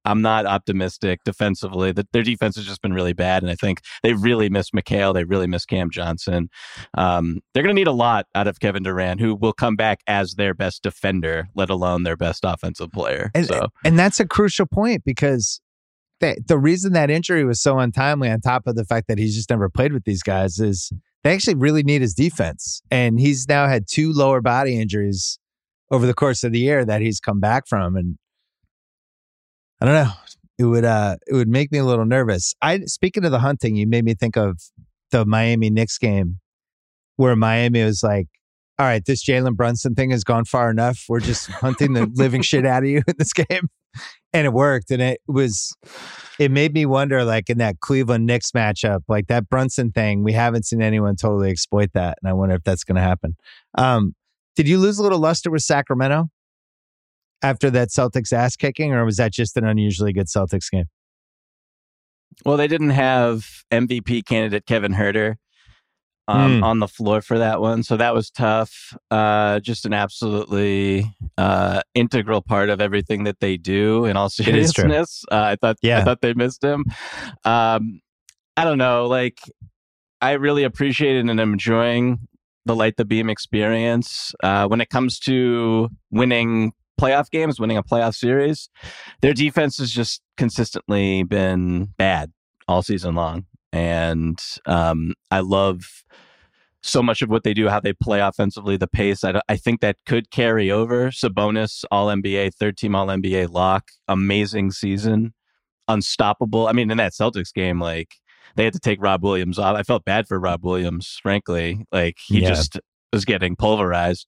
I'm not optimistic defensively. Their defense has just been really bad, and I think they really miss McHale. They really miss Cam Johnson. They're going to need a lot out of Kevin Durant, who will come back as their best defender, let alone their best offensive player. And that's a crucial point, because the reason that injury was so untimely, on top of the fact that he's just never played with these guys, is they actually really need his defense. And he's now had 2 lower body injuries over the course of the year that he's come back from. And I don't know. It would make me a little nervous. Speaking of the hunting, you made me think of the Miami Knicks game, where Miami was like, all right, this Jalen Brunson thing has gone far enough. We're just hunting the living shit out of you in this game. And it worked. And it made me wonder, like in that Cleveland Knicks matchup, like that Brunson thing, we haven't seen anyone totally exploit that. And I wonder if that's going to happen. Did you lose a little luster with Sacramento after that Celtics ass kicking, or was that just an unusually good Celtics game? Well, they didn't have MVP candidate Kevin Huerter on the floor for that one, so that was tough. Just an absolutely integral part of everything that they do. In all seriousness, I thought they missed him. I don't know. Like, I really appreciated and am enjoying the Light the Beam experience. When it comes to winning playoff games, winning a playoff series, their defense has just consistently been bad all season long. And I love so much of what they do, how they play offensively, the pace. I think that could carry over. Sabonis, All-NBA, third-team All-NBA lock, amazing season, unstoppable. I mean, in that Celtics game, like, they had to take Rob Williams off. I felt bad for Rob Williams, frankly. Like, he just was getting pulverized.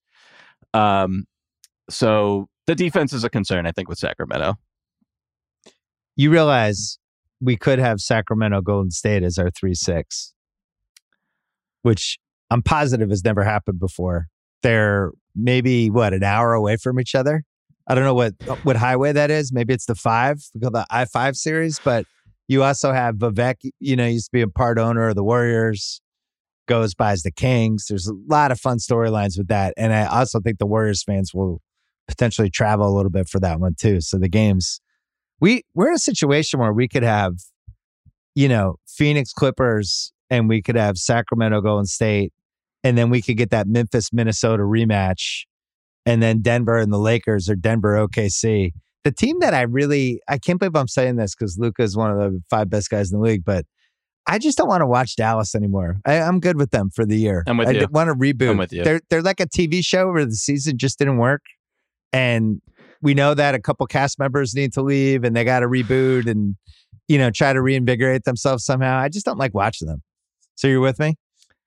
So the defense is a concern, I think, with Sacramento. You realize we could have Sacramento Golden State as our 3-6, which I'm positive has never happened before. They're maybe, an hour away from each other? I don't know what highway that is. Maybe it's the 5. We call the I-5 series, but you also have Vivek, used to be a part owner of the Warriors, goes by as the Kings. There's a lot of fun storylines with that. And I also think the Warriors fans will potentially travel a little bit for that one too. So the games, we're in a situation where we could have, Phoenix Clippers, and we could have Sacramento Golden State, and then we could get that Memphis Minnesota rematch, and then Denver and the Lakers, or Denver OKC. The team that I can't believe I'm saying this, because Luka is one of the 5 best guys in the league, but I just don't want to watch Dallas anymore. I'm good with them for the year. I'm with you. I want to reboot. I'm with you. They're like a TV show where the season just didn't work. And we know that a couple cast members need to leave, and they got to reboot and, try to reinvigorate themselves somehow. I just don't like watching them. So you're with me?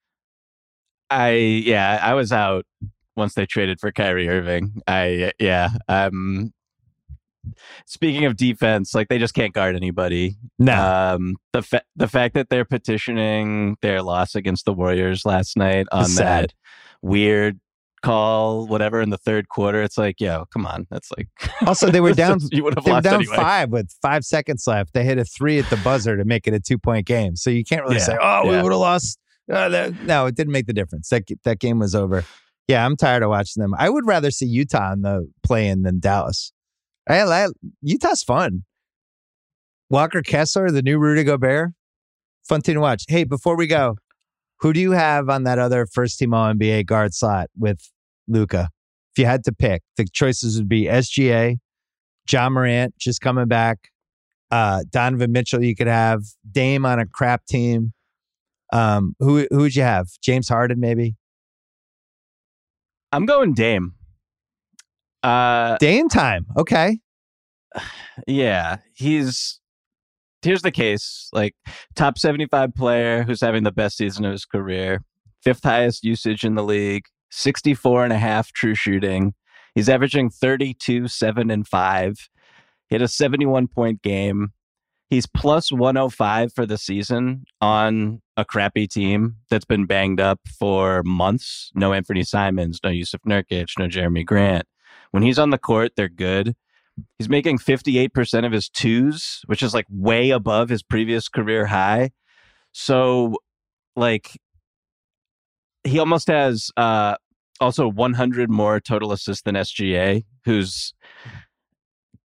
I was out once they traded for Kyrie Irving. Speaking of defense, like, they just can't guard anybody. No. The fact that they're petitioning their loss against the Warriors last night on that weird call, whatever, in the third quarter, it's like, yo, come on. That's like, also they were down. You would have they were lost down anyway. 5 with 5 seconds left. They hit a 3 at the buzzer to make it a 2-point game. So you can't really say, we would have lost. No, it didn't make the difference. That game was over. Yeah, I'm tired of watching them. I would rather see Utah in the play-in than Dallas. Utah's fun. Walker Kessler, the new Rudy Gobert, fun team to watch. Hey, before we go, who do you have on that other first-team All-NBA guard slot with Luka? If you had to pick, the choices would be SGA, John Morant, just coming back, Donovan Mitchell. You could have Dame on a crap team. Who would you have? James Harden, maybe? I'm going Dame. Dame time. Okay. Yeah, here's the case. Like, top 75 player who's having the best season of his career, 5th highest usage in the league, 64.5 true shooting. He's averaging 32, 7, and 5. He had a 71-point game. He's plus 105 for the season on a crappy team that's been banged up for months. No Anthony Simons, no Yusuf Nurkic, no Jeremy Grant. When he's on the court, they're good. He's making 58% of his twos, which is like way above his previous career high. So, like, he almost has also 100 more total assists than SGA, who's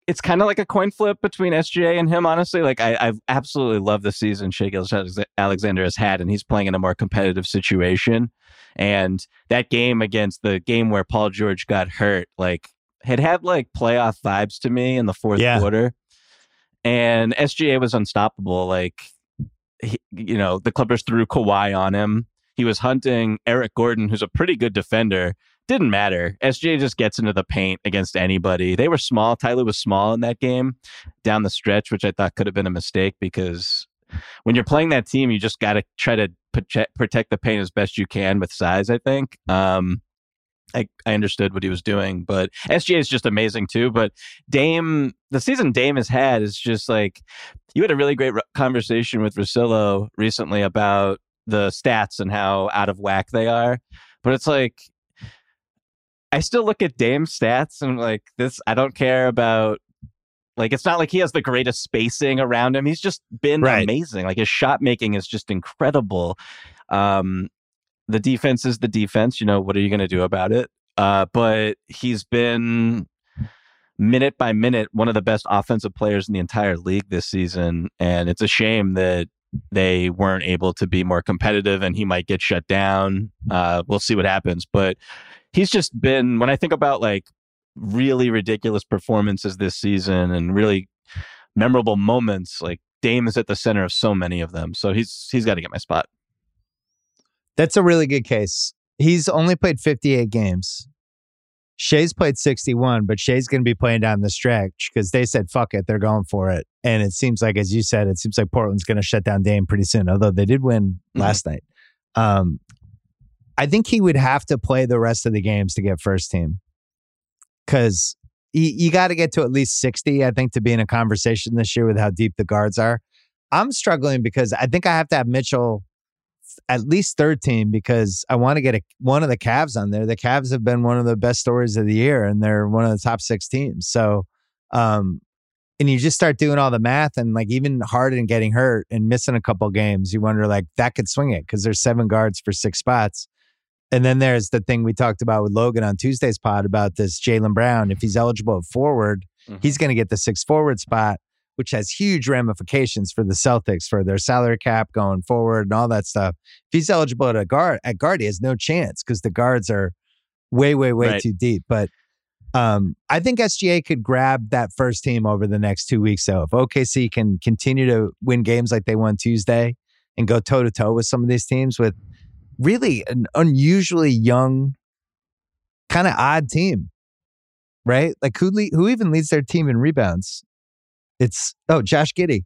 it's kind of like a coin flip between SGA and him, honestly. Like, I absolutely love the season Shai Gilgeous-Alexander has had, and he's playing in a more competitive situation. And that game against the game where Paul George got hurt, like, had like playoff vibes to me in the fourth quarter. And SGA was unstoppable. Like, the Clippers threw Kawhi on him. He was hunting Eric Gordon, who's a pretty good defender. Didn't matter. SGA just gets into the paint against anybody. They were small. Tyler was small in that game down the stretch, which I thought could have been a mistake, because when you're playing that team, you just got to try to protect the paint as best you can with size, I think. I understood what he was doing, but SGA is just amazing too. But the season Dame has had is just like, you had a really great conversation with Russillo recently about the stats and how out of whack they are. But it's like, I still look at Dame's stats and like this, I don't care about, like, it's not like he has the greatest spacing around him. He's just been amazing. Like, his shot making is just incredible. The defense is the defense. What are you going to do about it? But he's been minute by minute one of the best offensive players in the entire league this season. And it's a shame that they weren't able to be more competitive, and he might get shut down. We'll see what happens. But he's just been, when I think about like really ridiculous performances this season and really memorable moments, like, Dame is at the center of so many of them. So he's got to get my spot. That's a really good case. He's only played 58 games. Shai's played 61, but Shai's going to be playing down the stretch because they said, fuck it, they're going for it. And it seems like, as you said, it seems like Portland's going to shut down Dame pretty soon, although they did win last night. I think he would have to play the rest of the games to get first team, because you got to get to at least 60, I think, to be in a conversation this year with how deep the guards are. I'm struggling because I think I have to have Mitchell at least third team, because I want to get one of the Cavs on there. The Cavs have been one of the best stories of the year, and they're one of the top 6 teams. So, and you just start doing all the math, and like, even Harden getting hurt and missing a couple games, you wonder, like, that could swing it, because there's 7 guards for 6 spots. And then there's the thing we talked about with Logan on Tuesday's pod about this Jaylen Brown. If he's eligible at forward, he's going to get the 6 forward spot, which has huge ramifications for the Celtics, for their salary cap going forward and all that stuff. If he's eligible at guard, he has no chance, because the guards are way too deep. But I think SGA could grab that first team over the next 2 weeks. So if OKC can continue to win games like they won Tuesday and go toe-to-toe with some of these teams with really an unusually young, kind of odd team, right? Like, who even leads their team in rebounds? It's Josh Giddey,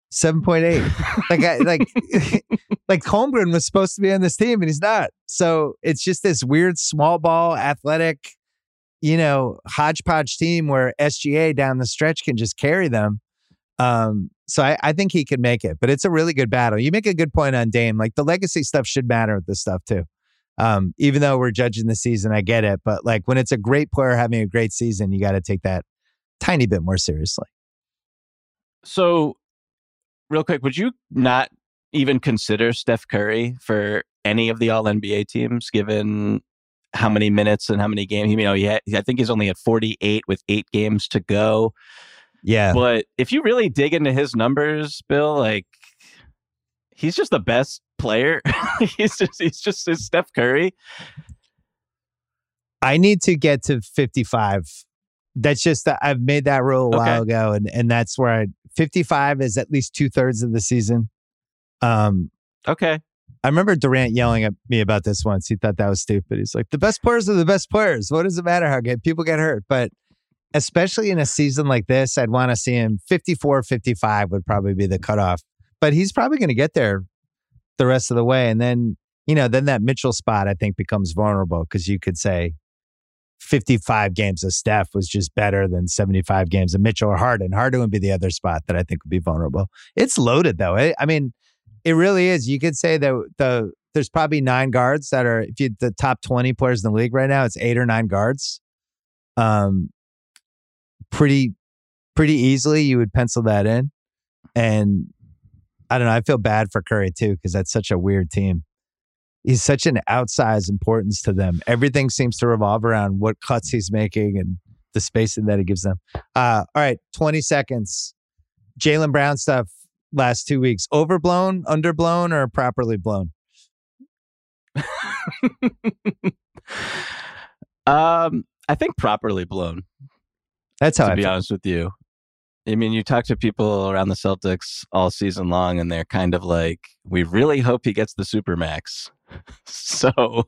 7.8. like Holmgren was supposed to be on this team, and he's not. So it's just this weird small ball, athletic, hodgepodge team where SGA down the stretch can just carry them. So I think he could make it, but it's a really good battle. You make a good point on Dame. Like, the legacy stuff should matter with this stuff too. Even though we're judging the season, I get it. But like, when it's a great player having a great season, you got to take that tiny bit more seriously. So real quick, would you not even consider Steph Curry for any of the All-NBA teams, given how many minutes and how many games? I think he's only at 48 with 8 games to go. Yeah. But if you really dig into his numbers, Bill, like, he's just the best player. he's just Steph Curry. I need to get to 55. That's just, I've made that rule a while ago. And that's where 55 is at least 2/3 of the season. Okay. I remember Durant yelling at me about this once. He thought that was stupid. He's like, the best players are the best players. What does it matter how people get hurt? But especially in a season like this, I'd want to see him 54, 55 would probably be the cutoff. But he's probably going to get there the rest of the way. And then, then that Mitchell spot, I think, becomes vulnerable, because you could say 55 games of Steph was just better than 75 games of Mitchell or Harden. Harden would be the other spot that I think would be vulnerable. It's loaded, though. I mean, it really is. You could say that there's probably 9 guards that are, if you the top 20 players in the league right now, it's 8 or 9 guards. Pretty easily you would pencil that in. And I don't know, I feel bad for Curry too, because that's such a weird team. He's such an outsized importance to them. Everything seems to revolve around what cuts he's making and the spacing that it gives them. All right, 20 seconds. Jaylen Brown stuff last 2 weeks. Overblown, underblown, or properly blown? I think properly blown. That's how to be honest with you. I mean, you talk to people around the Celtics all season long, and they're kind of like, we really hope he gets the Supermax. So,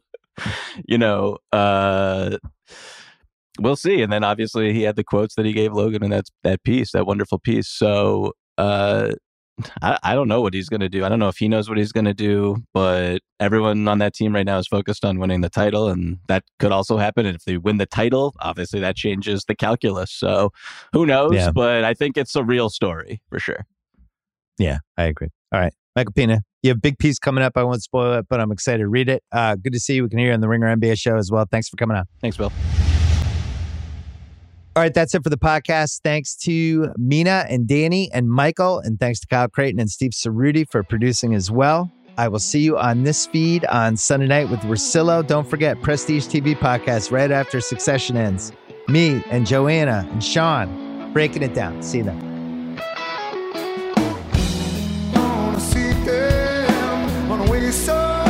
we'll see. And then obviously he had the quotes that he gave Logan in that piece, that wonderful piece. So I don't know what he's going to do. I don't know if he knows what he's going to do, but everyone on that team right now is focused on winning the title, and that could also happen. And if they win the title, obviously that changes the calculus. So who knows? Yeah. But I think it's a real story for sure. Yeah, I agree. All right, Michael Pina, you have a big piece coming up. I won't spoil it, but I'm excited to read it. Good to see you. We can hear you on the Ringer NBA show as well. Thanks for coming on. Thanks, Bill. All right, that's it for the podcast. Thanks to Mina and Danny and Michael, and thanks to Kyle Creighton and Steve Cerruti for producing as well. I will see you on this feed on Sunday night with Russillo. Don't forget, Prestige TV podcast right after Succession ends. Me and Joanna and Sean breaking it down. See you then. So